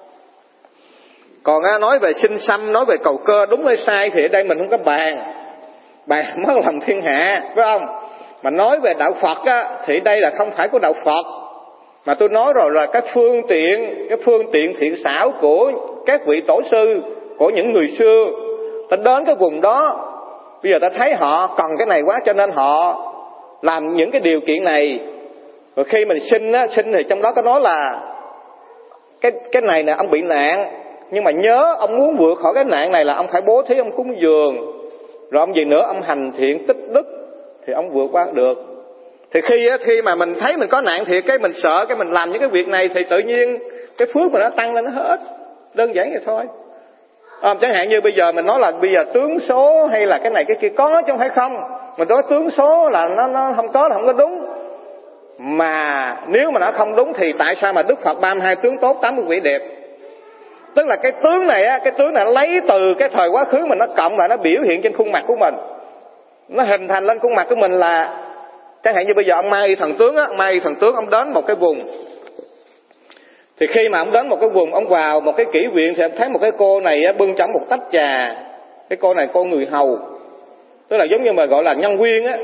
Còn nói về sinh xăm, nói về cầu cơ đúng hay sai thì ở đây mình không có bàn mất lòng thiên hạ, phải không? Mà nói về đạo Phật á, thì đây là không phải của đạo Phật, mà tôi nói rồi là cái phương tiện thiện xảo của các vị tổ sư, của những người xưa. Ta đến cái vùng đó, bây giờ ta thấy họ cần cái này quá cho nên họ làm những cái điều kiện này. Rồi khi mình sinh thì trong đó có nói là cái này nè ông bị nạn, nhưng mà nhớ ông muốn vượt khỏi cái nạn này là ông phải bố thí, ông cúng dường, rồi ông gì nữa, ông hành thiện tích đức thì ông vượt qua được. Thì khi mà mình thấy mình có nạn thì cái mình sợ, cái mình làm những cái việc này thì tự nhiên cái phước mình nó tăng lên nó hết. Đơn giản vậy thôi. Chẳng hạn như bây giờ mình nói là bây giờ tướng số hay là cái này cái kia có chứ không phải không. Mình nói tướng số là nó không có là không có đúng. Mà nếu mà nó không đúng thì tại sao mà Đức Phật 32 tướng tốt 80 vị đẹp? Tức là cái tướng này á, cái tướng này nó lấy từ cái thời quá khứ mình, nó cộng lại nó biểu hiện trên khuôn mặt của mình. Nó hình thành lên khuôn mặt của mình là chẳng hạn như bây giờ ông Mai thần tướng á, Mai thần tướng ông đến một cái vùng. Thì khi mà ông đến một cái vùng, ông vào một cái kỹ viện thì ông thấy một cái cô này bưng trong một tách trà. Cái cô này cô người hầu, tức là giống như mà gọi là nhân viên á.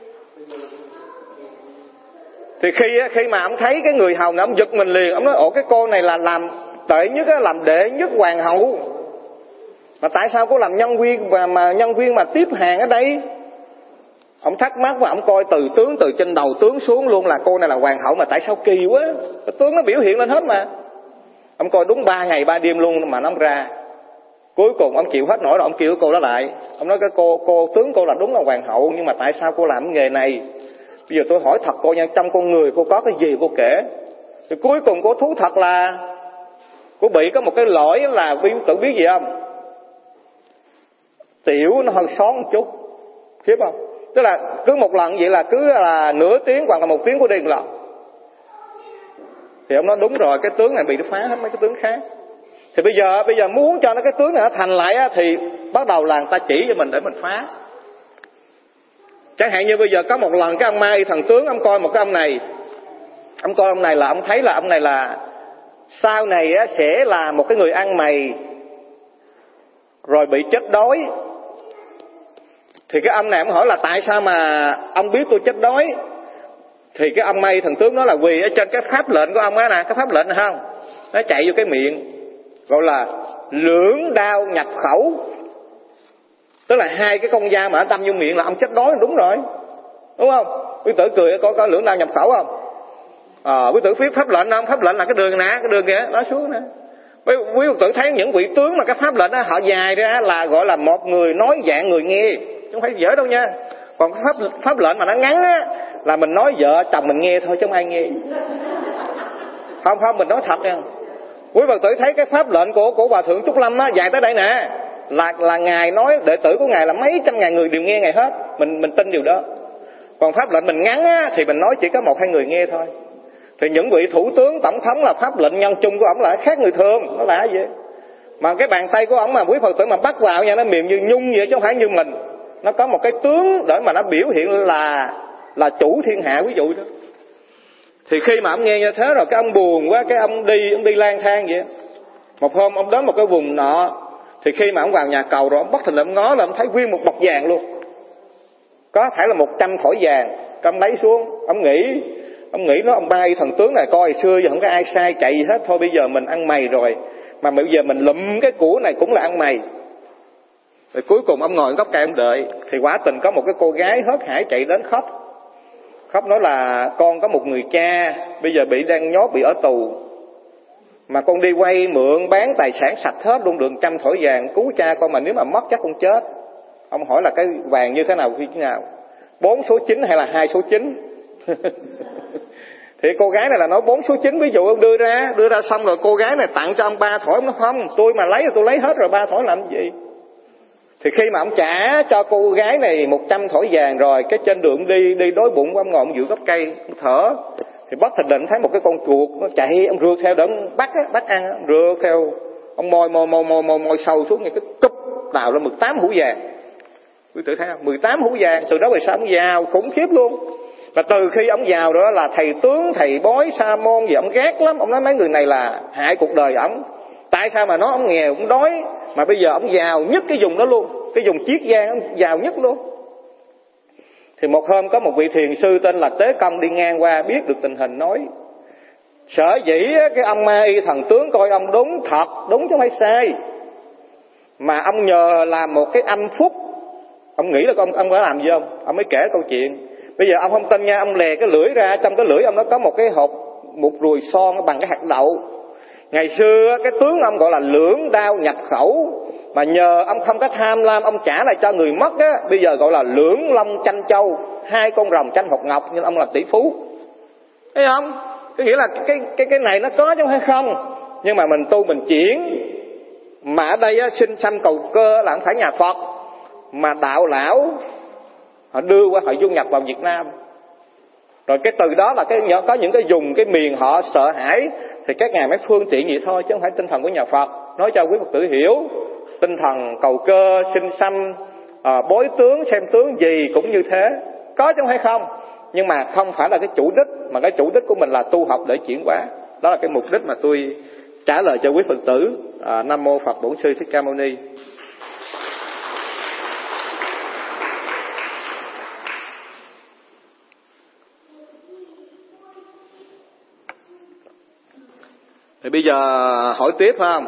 Thì khi mà ông thấy cái người hầu này, ông giật mình liền, ông nói ồ cái cô này là làm tệ nhất á, làm đệ nhất hoàng hậu. Mà tại sao cô làm nhân viên mà nhân viên mà tiếp hàng ở đây? Ông thắc mắc và ông coi từ tướng, từ trên đầu tướng xuống luôn là cô này là hoàng hậu, mà tại sao kỳ quá? Cái tướng nó biểu hiện lên hết mà. Ông coi đúng 3 ngày 3 đêm luôn mà nó không ra. Cuối cùng ông chịu hết nổi rồi, ông kêu cô đó lại. Ông nói cái cô tướng cô là đúng là hoàng hậu, nhưng mà tại sao cô làm cái nghề này? Bây giờ tôi hỏi thật cô nha, trong con người cô có cái gì cô kể. Thì cuối cùng cô thú thật là cô bị có một cái lỗi là tự biết gì không? Tiểu nó hơi xón một chút, biết không? Tức là cứ một lần vậy là cứ là nửa tiếng hoặc là 1 tiếng của đi một lần. Thì ông nói đúng rồi, cái tướng này bị nó phá hết mấy cái tướng khác. Thì bây giờ muốn cho nó cái tướng này nó thành lại á, thì bắt đầu là người ta chỉ cho mình để mình phá. Chẳng hạn như bây giờ có một lần cái ông Mai thần tướng ông coi một cái ông này, ông coi ông này là ông thấy là ông này là sau này á, sẽ là một cái người ăn mày, rồi bị chết đói. Thì cái ông này ông hỏi là tại sao mà ông biết tôi chết đói? Thì cái ông Mây Thần Tướng nói là vì ở trên cái pháp lệnh của ông á nè, cái pháp lệnh này không, nó chạy vô cái miệng, gọi là lưỡng đao nhập khẩu. Tức là hai cái con dao mà nó đâm vô miệng là ông chết đói, đúng rồi, đúng không? Quý tử cười có lưỡng đao nhập khẩu không? Quý tử biết pháp lệnh không? Pháp lệnh là cái đường nè, cái đường kìa, nói xuống nè. Quý tử thấy những vị tướng mà cái pháp lệnh đó họ dài ra là gọi là một người nói dạng người nghe, không phải dễ đâu nha. Còn cái pháp lệnh mà nó ngắn á là mình nói vợ chồng mình nghe thôi chứ không ai nghe. Không, mình nói thật nha. Quý Phật tử thấy cái pháp lệnh của Hòa Thượng Trúc Lâm á dài tới đây nè, là ngài nói đệ tử của ngài là mấy trăm ngàn người đều nghe ngài hết, mình tin điều đó. Còn pháp lệnh mình ngắn á thì mình nói chỉ có một hai người nghe thôi. Thì những vị thủ tướng tổng thống là pháp lệnh nhân chung của ổng là khác người thường, nó là gì? Mà cái bàn tay của ổng mà quý Phật tử mà bắt vào nha, nó mềm như nhung vậy chứ không phải như mình. Nó có một cái tướng để mà nó biểu hiện là chủ thiên hạ, ví dụ đó. Thì khi mà ông nghe như thế rồi cái ông buồn quá, cái ông đi lang thang vậy. Một hôm ông đến một cái vùng nọ, thì khi mà ông vào nhà cầu rồi ông bất thình lình ngó là ông thấy nguyên một bọc vàng luôn. Có phải là 100 thỏi vàng. Ông lấy xuống, ông nghĩ nó ông Bay Thần Tướng này coi xưa giờ không có ai sai chạy gì hết, thôi bây giờ mình ăn mày rồi, mà bây giờ mình lụm cái của này cũng là ăn mày. Rồi cuối cùng ông ngồi góc cây ông đợi, thì quả tình có một cái cô gái hớt hải chạy đến khóc nói là con có một người cha bây giờ đang nhốt bị ở tù, mà con đi quay mượn bán tài sản sạch hết luôn, được 100 thỏi vàng cứu cha con, mà nếu mà mất chắc con chết. Ông hỏi là cái vàng như thế nào khi nào, 4 số 9 hay là 2 số 9? Thì cô gái này là nói 4 số 9, ví dụ ông đưa ra xong rồi cô gái này tặng cho ông 3 thỏi, ông nói không, tôi mà lấy thì tôi lấy hết rồi, 3 thỏi làm gì? Thì khi mà ông trả cho cô gái này 100 thỏi vàng rồi, cái trên đường đi đói bụng, ông ngồi ông giữa gốc cây ông thở, thì bất thình lình thấy một cái con chuột nó chạy, ông rượt theo để ông bắt ăn, ông rượt theo, ông mồi sâu xuống, cái cúp đào ra 18 hũ vàng. Quý tử thấy không? 18 hũ vàng. Từ đó về sau ông giàu khủng khiếp luôn. Và từ khi ông giàu đó là thầy tướng, thầy bói, sa môn gì ông ghét lắm. Ông nói mấy người này là hại cuộc đời ông. Tại sao mà nói ông nghèo, ông đói, mà bây giờ ông giàu nhất cái vùng đó luôn, cái vùng Chiết Giang ông giàu nhất luôn. Thì một hôm có một vị thiền sư tên là Tế Công đi ngang qua, biết được tình hình, nói sở dĩ cái ông Ma Y Thần Tướng coi ông đúng thật, đúng chứ không phải sai, mà ông nhờ làm một cái âm phúc. Ông nghĩ là ông có làm gì không? Ông mới kể câu chuyện. Bây giờ ông không tin nha, ông lè cái lưỡi ra, trong cái lưỡi ông nó có một cái hộp, một ruồi son bằng cái hạt đậu. Ngày xưa cái tướng ông gọi là lưỡng đao nhập khẩu, mà nhờ ông không có tham lam, ông trả lại cho người mất á, bây giờ gọi là lưỡng long tranh châu, 2 con rồng tranh hột ngọc, nhưng ông là tỷ phú. Thấy không? Cái nghĩa là cái này nó có chứ không phải không. Nhưng mà mình tu mình chuyển. Mà ở đây á, sinh sanh cầu cơ là không phải nhà Phật, mà đạo lão họ đưa qua, họ du nhập vào Việt Nam. Rồi cái từ đó là có những cái vùng, cái miền họ sợ hãi, thì các ngài mới phương tiện vậy thôi, chứ không phải tinh thần của nhà Phật. Nói cho quý Phật tử hiểu, tinh thần cầu cơ, sinh sanh, bói tướng, xem tướng gì cũng như thế, có chứ không phải không. Nhưng mà không phải là cái chủ đích, mà cái chủ đích của mình là tu học để chuyển hóa. Đó là cái mục đích mà tôi trả lời cho quý Phật tử. Nam mô Phật Bổn Sư Thích Ca Mâu Ni. Thì bây giờ hỏi tiếp không?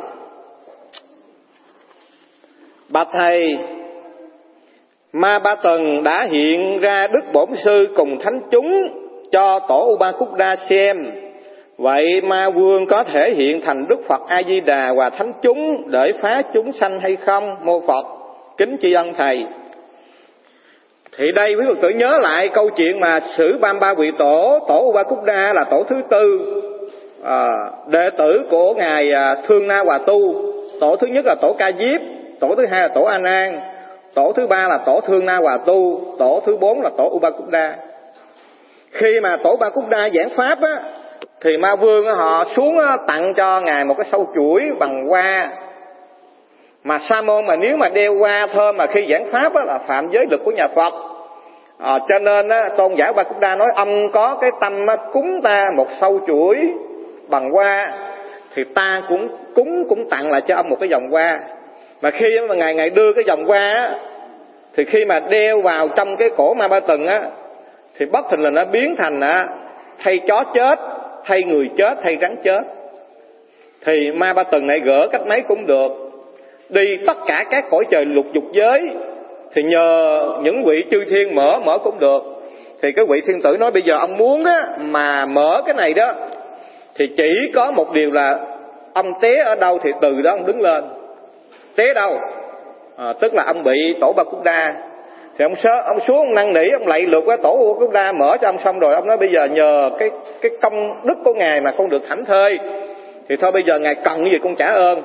Bạch thầy, Ma Ba Tần đã hiện ra Đức Bổn Sư cùng thánh chúng cho tổ Upa-Khuddha xem. Vậy Ma Vương có thể hiện thành Đức Phật A Di Đà và thánh chúng để phá chúng sanh hay không? Mô Phật, kính tri ân thầy. Thì đây quý Phật tử nhớ lại câu chuyện mà sử 33 vị tổ Upa-Khuddha là tổ thứ 4, đệ tử của ngài Thương Na Hòa Tu. Tổ thứ nhất là tổ Ca Diếp, tổ thứ hai là tổ A Nan, tổ thứ ba là tổ Thương Na Hòa Tu, tổ thứ 4 là tổ Upa-Khuddha. Khi mà tổ Upa-Khuddha giảng pháp á, thì Ma Vương họ xuống tặng cho ngài một cái sâu chuỗi bằng hoa. Mà sa môn mà nếu mà đeo hoa thơm mà khi giảng pháp á, là phạm giới lực của nhà Phật. Cho nên á, tôn giả Upa-Khuddha nói ông có cái tâm cúng ta một sâu chuỗi bằng hoa, thì ta cũng tặng lại cho ông một cái vòng hoa. Mà khi mà ngài đưa cái vòng qua á, thì khi mà đeo vào trong cái cổ Ma Ba Từng á, thì bất thình lình nó biến thành thay chó chết, thay người chết, thay rắn chết. Thì Ma Ba Từng này gỡ cách mấy cũng được, đi tất cả các cõi trời lục dục giới, thì nhờ những vị chư thiên mở cũng được. Thì cái vị thiên tử nói bây giờ ông muốn á mà mở cái này đó, thì chỉ có một điều là ông té ở đâu thì từ đó ông đứng lên. Té đâu? Tức là ông bị Tổ Ba Cúc Đa, thì ông xuống ông năn nỉ, ông lạy lục cái Tổ Ba Cúc Đa mở cho ông, xong rồi ông nói bây giờ nhờ cái công đức của ngài mà con được thảnh thơi, thì thôi bây giờ ngài cần gì con trả ơn.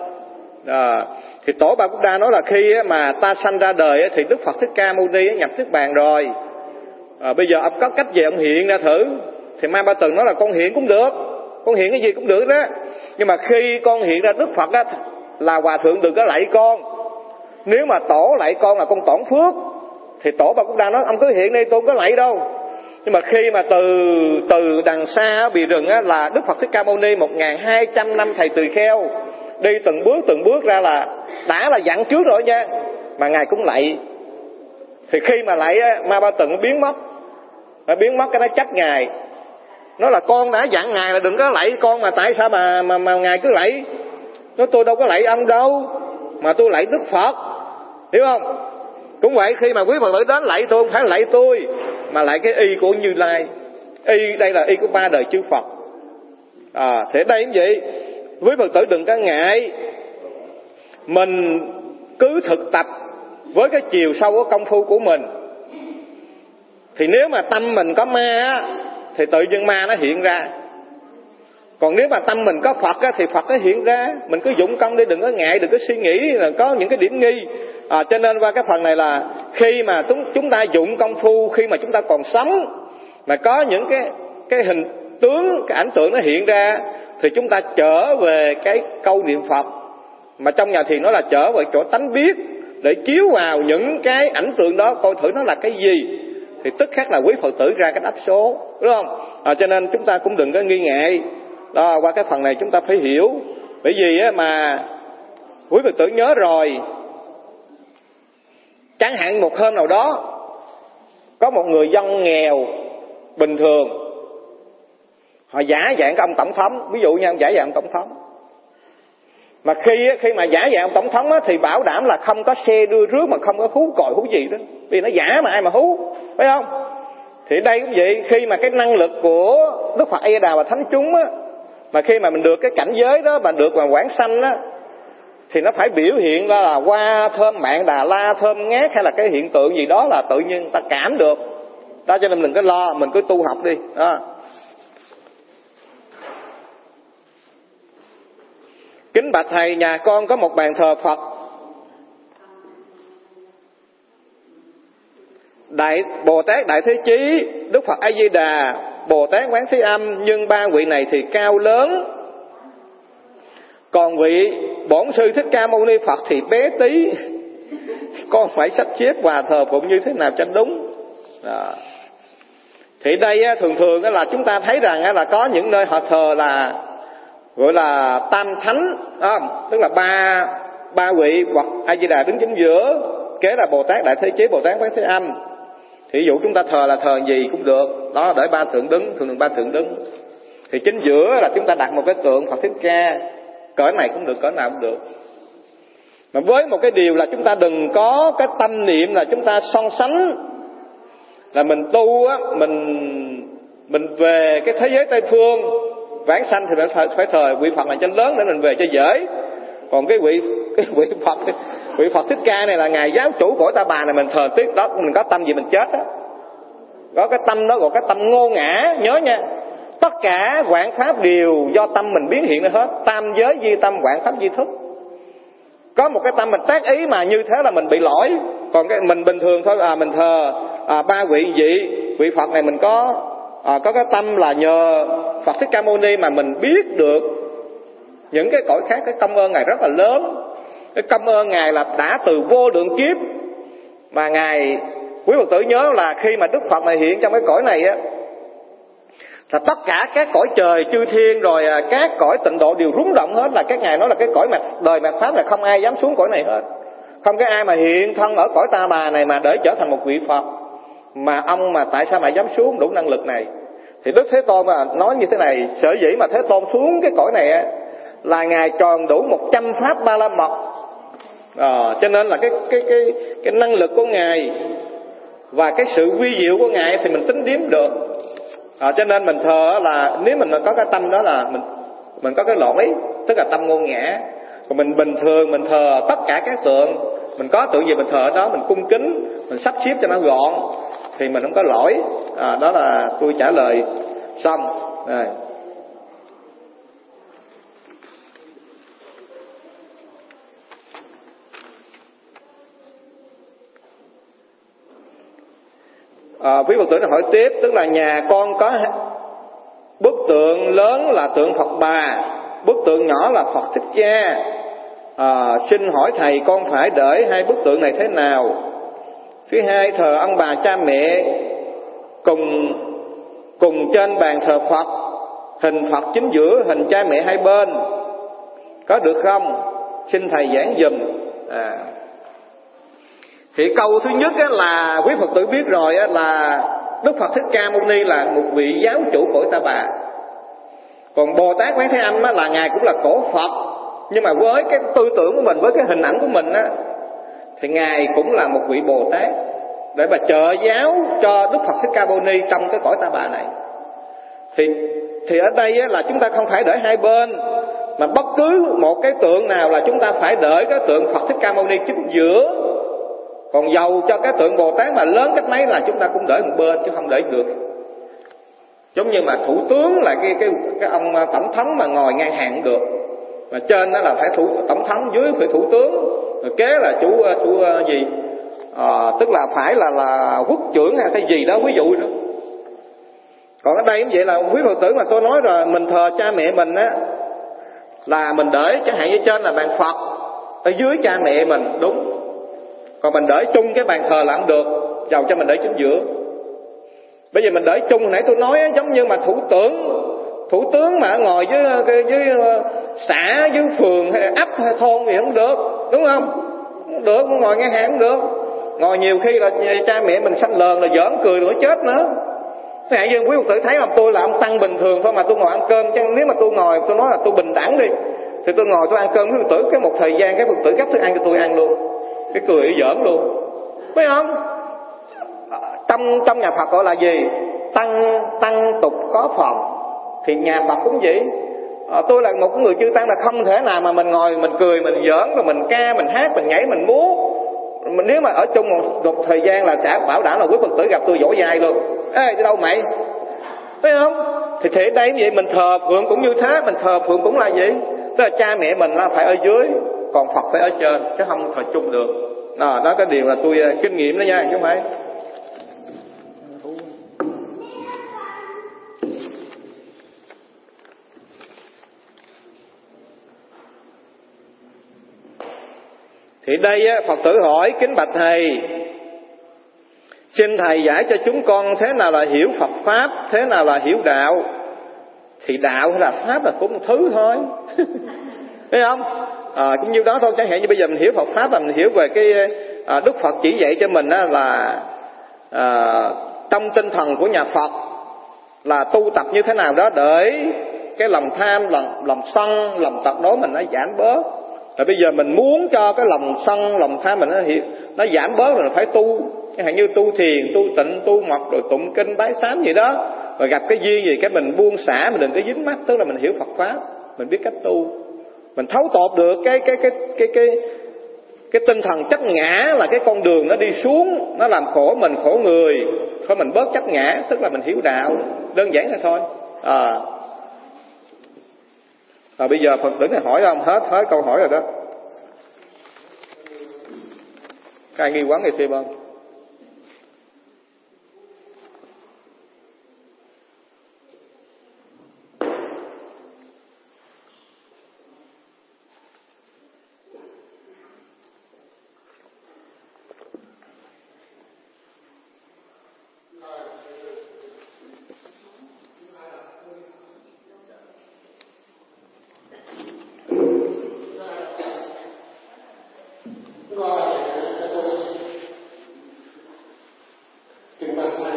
Thì Tổ Ba Cúc Đa nói là khi mà ta sanh ra đời thì Đức Phật Thích Ca Mâu Ni nhập Niết Bàn rồi, bây giờ ông có cách gì ông hiện ra thử. Thì Ma Ba Từng nói là con hiện cũng được, con hiện cái gì cũng được đó, nhưng mà khi con hiện ra Đức Phật á, là hòa thượng đừng có lạy con. Nếu mà tổ lạy con là con tổn phước. Thì Tổ Ba Cúc Đa nói ông cứ hiện đi, tôi không có lạy đâu. Nhưng mà khi mà từ đằng xa ở bì rừng á, là Đức Phật Thích Ca Mâu Ni 1200 năm thầy tỳ kheo, đi từng bước ra là đã là dặn trước rồi nha, mà ngài cũng lạy. Thì khi mà lạy á, Ma Ba Từng nó biến mất cái nó trách ngài, nó là con đã dặn ngài là đừng có lạy con, mà tại sao mà ngài cứ lạy? Nói tôi đâu có lạy ông đâu, mà tôi lạy Đức Phật, hiểu không? Cũng vậy, khi mà quý Phật tử đến lạy tôi, không phải lạy tôi, mà lạy cái y của Như Lai. Y đây là y của ba đời chư Phật. Thế đây cũng vậy, quý Phật tử đừng có ngại, mình cứ thực tập với cái chiều sâu của công phu của mình. Thì nếu mà tâm mình có ma á, thì tự nhiên ma nó hiện ra. Còn nếu mà tâm mình có Phật á, thì Phật nó hiện ra. Mình cứ dụng công đi, đừng có ngại, đừng có suy nghĩ là có những cái điểm nghi. Cho nên qua cái phần này là khi mà chúng ta dụng công phu, khi mà chúng ta còn sống, mà có những cái hình tướng, cái ảnh tượng nó hiện ra, thì chúng ta trở về cái câu niệm Phật. Mà trong nhà thiền nó là trở về chỗ tánh biết, để chiếu vào những cái ảnh tượng đó, coi thử nó là cái gì, thì tức khắc là quý Phật tử ra cái đáp số, đúng không? Cho nên chúng ta cũng đừng có nghi ngại. Đó, qua cái phần này chúng ta phải hiểu. Bởi vì mà quý Phật tử nhớ rồi, chẳng hạn một hôm nào đó có một người dân nghèo bình thường, họ giả dạng cái ông tổng thống, ví dụ như ông giả dạng ông tổng thống, mà khi mà giả dạng ông tổng thống á, thì bảo đảm là không có xe đưa rước, mà không có hú còi hú gì đó, vì nó giả mà ai mà hú, phải không? Thì đây cũng vậy, khi mà cái năng lực của Đức Phật A Di Đà và thánh chúng á, mà khi mà mình được cái cảnh giới đó, mà được quảng sanh á, thì nó phải biểu hiện ra là hoa thơm mạng Đà La, thơm ngát, hay là cái hiện tượng gì đó là tự nhiên ta cảm được đó. Cho nên đừng có lo, mình cứ tu học đi đó. Kính bạch thầy, nhà con có một bàn thờ Phật Bồ Tát Đại Thế Chí, Đức Phật A Di Đà, Bồ Tát Quán Thế Âm, nhưng ba vị này thì cao lớn, còn vị Bổn Sư Thích Ca Mâu Ni Phật thì bé tí. Con phải sắp xếp hòa thờ phụng như thế nào cho đúng đó. Thì đây thường là chúng ta thấy rằng là có những nơi họ thờ là gọi là tam thánh, tức là ba vị Phật A Di Đà đứng chính giữa, kế là Bồ Tát Đại Thế Chí, Bồ Tát Quán Thế Âm. Thì ví dụ chúng ta thờ là thờ gì cũng được đó, để ba tượng đứng, thường ba tượng đứng. Thì chính giữa là chúng ta đặt một cái tượng Phật Thích Ca, cỡ này cũng được, cỡ nào cũng được. Mà với một cái điều là chúng ta đừng có cái tâm niệm là chúng ta so sánh, là mình tu á, mình về cái thế giới Tây phương vãng sanh thì mình phải thờ vị Phật này cho lớn để mình về cho dễ. Còn cái vị Phật Thích Ca này là ngài giáo chủ của Ta Bà này, mình thờ tiếc đó, mình có tâm gì mình chết á. Có cái tâm đó gọi cái tâm ngô ngã, nhớ nha. Tất cả vạn pháp đều do tâm mình biến hiện ra hết. Tam giới di tâm, vạn pháp di thức. Có một cái tâm mình tác ý mà như thế là mình bị lỗi. Còn cái mình bình thường thôi, mình thờ ba vị vị Phật này, mình có cái tâm là nhờ Phật Thích Ca Mâu Ni mà mình biết được những cái cõi khác. Cái công ơn ngài rất là lớn. Cái công ơn ngài là đã từ vô lượng kiếp mà ngài, quý Phật tử nhớ là khi mà Đức Phật này hiện trong cái cõi này á, là tất cả các cõi trời chư thiên rồi các cõi tịnh độ đều rúng động hết. Là các ngài nói là cái cõi đời mạt pháp là không ai dám xuống cõi này hết. Không có ai mà hiện thân ở cõi Ta Bà này mà để trở thành một vị Phật. Mà ông mà tại sao mà dám xuống đủ năng lực này? Thì Đức Thế Tôn nói như thế này, sở dĩ mà Thế Tôn xuống cái cõi này là Ngài tròn đủ 100 pháp Ba La Mật. Cho nên là cái năng lực của Ngài và cái sự vi diệu của Ngài thì mình tính điếm được. Cho nên mình thờ là nếu mình có cái tâm đó là mình có cái lỗi, tức là tâm ngôn ngã. Còn mình bình thường mình thờ tất cả các tượng, mình có tượng gì mình thờ ở đó, mình cung kính, mình sắp xếp cho nó gọn thì mình không có lỗi. Đó là tôi trả lời xong. Quý Phật tử hỏi tiếp, tức là nhà con có bức tượng lớn là tượng Phật Bà, bức tượng nhỏ là Phật Thích Ca. Xin hỏi thầy con phải để hai bức tượng này thế nào? Thứ hai, thờ ông bà cha mẹ cùng trên bàn thờ Phật, hình Phật chính giữa, hình cha mẹ hai bên, có được không? Xin thầy giảng dùm. Thì câu thứ nhất là quý Phật tử biết rồi là Đức Phật Thích Ca Mâu Ni là một vị giáo chủ cõi Ta Bà. Còn Bồ Tát Quán Thế Âm là Ngài cũng là cổ Phật, nhưng mà với cái tư tưởng của mình, với cái hình ảnh của mình thì Ngài cũng là một vị Bồ Tát để mà trợ giáo cho Đức Phật Thích Ca Mâu Ni trong cái cõi Ta Bà này. Thì ở đây là chúng ta không phải để hai bên, mà bất cứ một cái tượng nào là chúng ta phải để cái tượng Phật Thích Ca Mâu Ni chính giữa. Còn dầu cho cái tượng Bồ Tát mà lớn cách mấy là chúng ta cũng để một bên chứ không để được. Giống như mà thủ tướng là cái ông tổng thống mà ngồi ngang hàng cũng được, mà trên đó là phải tổng thống, dưới phải thủ tướng, rồi kế là chủ gì, tức là phải là quốc trưởng hay cái gì đó, ví dụ nữa. Còn ở đây cũng vậy, là quý Phật tử mà tôi nói rồi, mình thờ cha mẹ mình là mình để chẳng hạn như trên là bàn Phật, ở dưới cha mẹ mình, đúng. Còn mình để chung cái bàn thờ là không được, dầu cho mình để chính giữa. Bây giờ mình để chung, hồi nãy tôi nói giống như mà thủ tướng mà ngồi dưới xã, dưới phường hay ấp hay thôn thì không được, đúng không? Không được, ngồi ngang hàng không được. Ngồi nhiều khi là cha mẹ mình sanh lờn là giỡn cười nữa chết nữa. Thế hại như quý Phật tử thấy là tôi là ông tăng bình thường thôi mà tôi ngồi ăn cơm, chứ nếu mà tôi ngồi tôi nói là tôi bình đẳng đi, thì tôi ngồi tôi ăn cơm với Phật tử, cái một thời gian cái Phật tử gấp thức ăn cho tôi ăn luôn, cái cười giỡn luôn, phải không? Trong nhà Phật gọi là gì? Tăng tục có phòng. Thì nhà Phật cũng vậy. Tôi là một người chư tăng là không thể nào mà mình ngồi mình cười mình giỡn rồi mình ca mình hát mình nhảy mình múa. Mình nếu mà ở chung một thời gian là chả bảo đảm là quý Phật tử gặp tôi vỗ vai luôn. Ê đi đâu mày? Phải không? Thì thế đây vậy, mình thờ phượng cũng như thế, mình thờ phượng cũng là vậy. Tức là cha mẹ mình là phải ở dưới, còn Phật phải ở trên, chứ không thờ chung được. Đó cái điều là tôi kinh nghiệm đó nha, chứ không phải. Thì đây Phật tử hỏi: kính bạch thầy, xin thầy giải cho chúng con thế nào là hiểu Phật Pháp, thế nào là hiểu đạo. Thì đạo hay là Pháp là cũng một thứ thôi. Thấy không? Cũng như đó thôi. Chẳng hạn như bây giờ mình hiểu Phật Pháp là mình hiểu về cái Đức Phật chỉ dạy cho mình là trong tinh thần của nhà Phật là tu tập như thế nào đó để cái lòng tham, lòng sân, lòng tật đố mình nó giảm bớt. Rồi bây giờ mình muốn cho cái lòng sân, lòng tham mình nó giảm bớt rồi mình phải tu. Chẳng hạn như tu thiền, tu tịnh, tu mật, rồi tụng kinh bái sám gì đó. Rồi gặp cái duyên gì cái mình buông xả, mình đừng có dính mắc. Tức là mình hiểu Phật Pháp, mình biết cách tu, mình thấu tột được cái tinh thần chấp ngã là cái con đường nó đi xuống, nó làm khổ mình khổ người. Thôi mình bớt chấp ngã, tức là mình hiểu đạo. Đơn giản là thôi. Bây giờ Phật tử này hỏi không? Hết câu hỏi rồi đó. Ai nghi quán gì thêm không? God thầy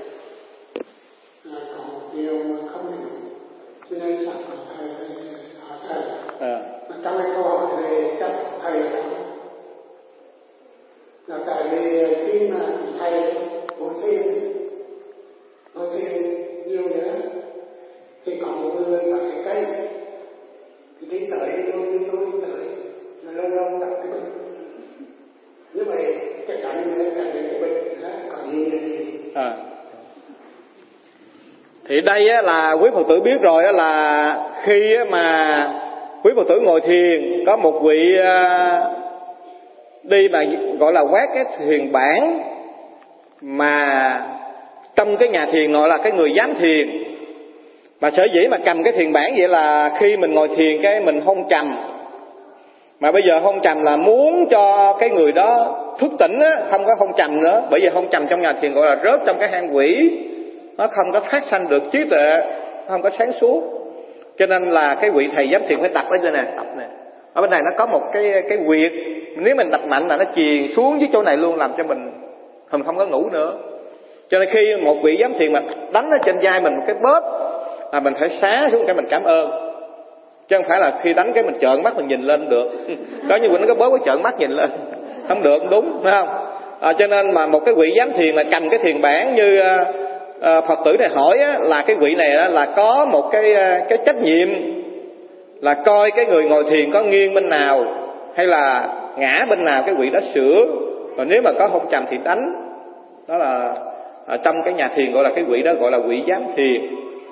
có một điều mà không hiểu, cho nên sẵn có thầy hỏi thầy. Trong cái câu hỏi về cách của thầy đó là tại vì khi mà thầy ngồi thiền nhiều nữa thì có một người ở cái cây thì đi tới tôi tới mà lâu lâu đặt cái bịch như vậy cái cảnh cái bịch còn gì thì đây á, là quý Phật tử biết rồi á, là khi á, mà quý Phật tử ngồi thiền có một vị đi mà gọi là quét cái thiền bản, mà trong cái nhà thiền gọi là cái người giám thiền, mà sở dĩ mà cầm cái thiền bản vậy là khi mình ngồi thiền cái mình hôn trầm, mà bây giờ hôn trầm là muốn cho cái người đó thức tỉnh á, không có hôn trầm nữa, bởi vì hôn trầm trong nhà thiền gọi là rớt trong cái hang quỷ, nó không có phát sanh được trí tuệ, không có sáng suốt. Cho nên là cái vị thầy giám thiền phải đặt ở đây nè, tập nè, ở bên này nó có một cái huyệt, nếu mình đặt mạnh là nó chìm xuống dưới chỗ này luôn, làm cho mình không có ngủ nữa. Cho nên khi một vị giám thiền mà đánh ở trên vai mình một cái bóp là mình phải xá xuống cái mình cảm ơn, chứ không phải là khi đánh cái mình trợn mắt mình nhìn lên được. Có như nó có bóp cái trợn mắt nhìn lên không được, đúng phải không? Cho nên mà một cái vị giám thiền mà cầm cái thiền bản như Phật tử này hỏi á, là cái vị này á, là có một cái trách nhiệm là coi cái người ngồi thiền có nghiêng bên nào hay là ngã bên nào, cái vị đó sửa, còn nếu mà có hôn trầm thì đánh. Đó là trong cái nhà thiền gọi là cái vị đó gọi là vị giám thiền.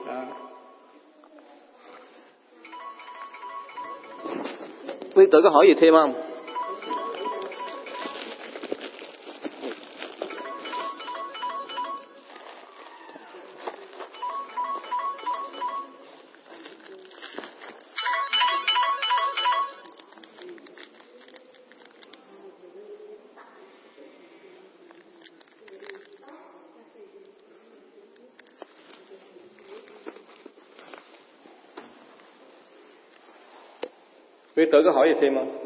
Quý tử có hỏi gì thêm không? Quý tử có hỏi gì thêm không?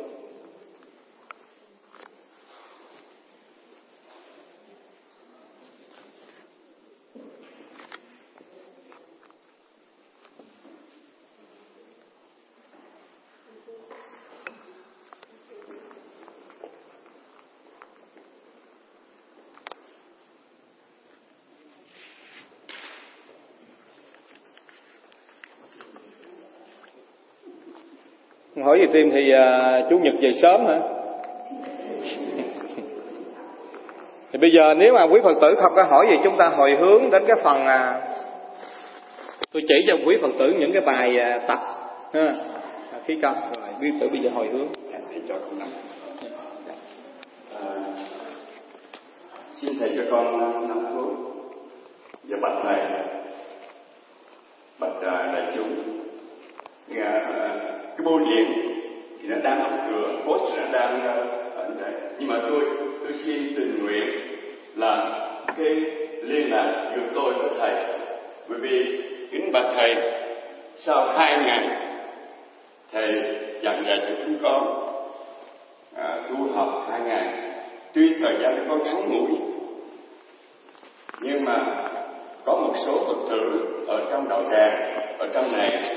Hỏi gì thêm thì Chủ nhật về sớm hả? Thì bây giờ nếu mà quý Phật tử không có hỏi gì, chúng ta hồi hướng đến cái phần tôi chỉ cho quý Phật tử những cái bài tập ha, khí công rồi quý Phật tử bây giờ hồi hướng. Thầy cho con năm. Xin thầy cho con 5 phút. Và bạch thầy, bạch đại chúng, cái bưu điện thì nó đang đóng cửa, post nó đang ở đây, nhưng mà tôi xin tình nguyện là cái liên lạc giữa tôi với thầy, bởi vì kính bạch thầy, sau 2 ngày thầy dặn dạy cho chúng con tu học 2 ngày, tuy thời gian nó có ngắn ngủi, nhưng mà có một số Phật tử ở trong đạo tràng, ở trong này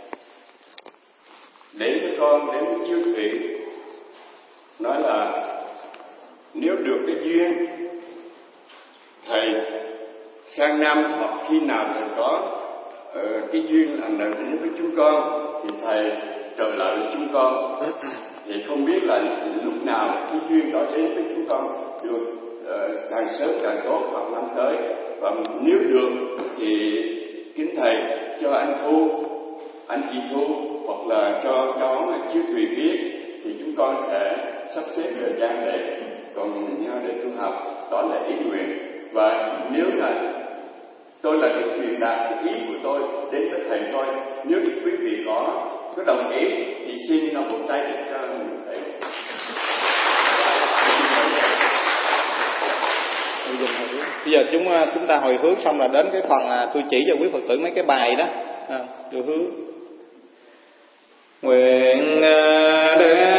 đến với con, đến với chiếu thủy, nói là nếu được cái duyên thầy sang năm hoặc khi nào thầy có cái duyên làm nào đến với chúng con thì thầy trở lại với chúng con. Thì không biết là lúc nào cái duyên đó đến với chúng con được càng sớm càng tốt vào năm tới. Và nếu được thì kính thầy cho anh Thu, anh chị Thu, hoặc là cho cháu Chiếu Thùy biết, thì chúng con sẽ sắp xếp thời gian để cùng nhau để tu học. Đó là ý nguyện. Và nếu là tôi là cái truyền đạt cái ý của tôi đến với thầy thôi, nếu quý vị có đồng ý thì xin một tay để cho thầy. Bây giờ chúng ta hồi hướng xong là đến cái phần tôi chỉ cho quý Phật tử mấy cái bài đó. Tôi hướng nguyện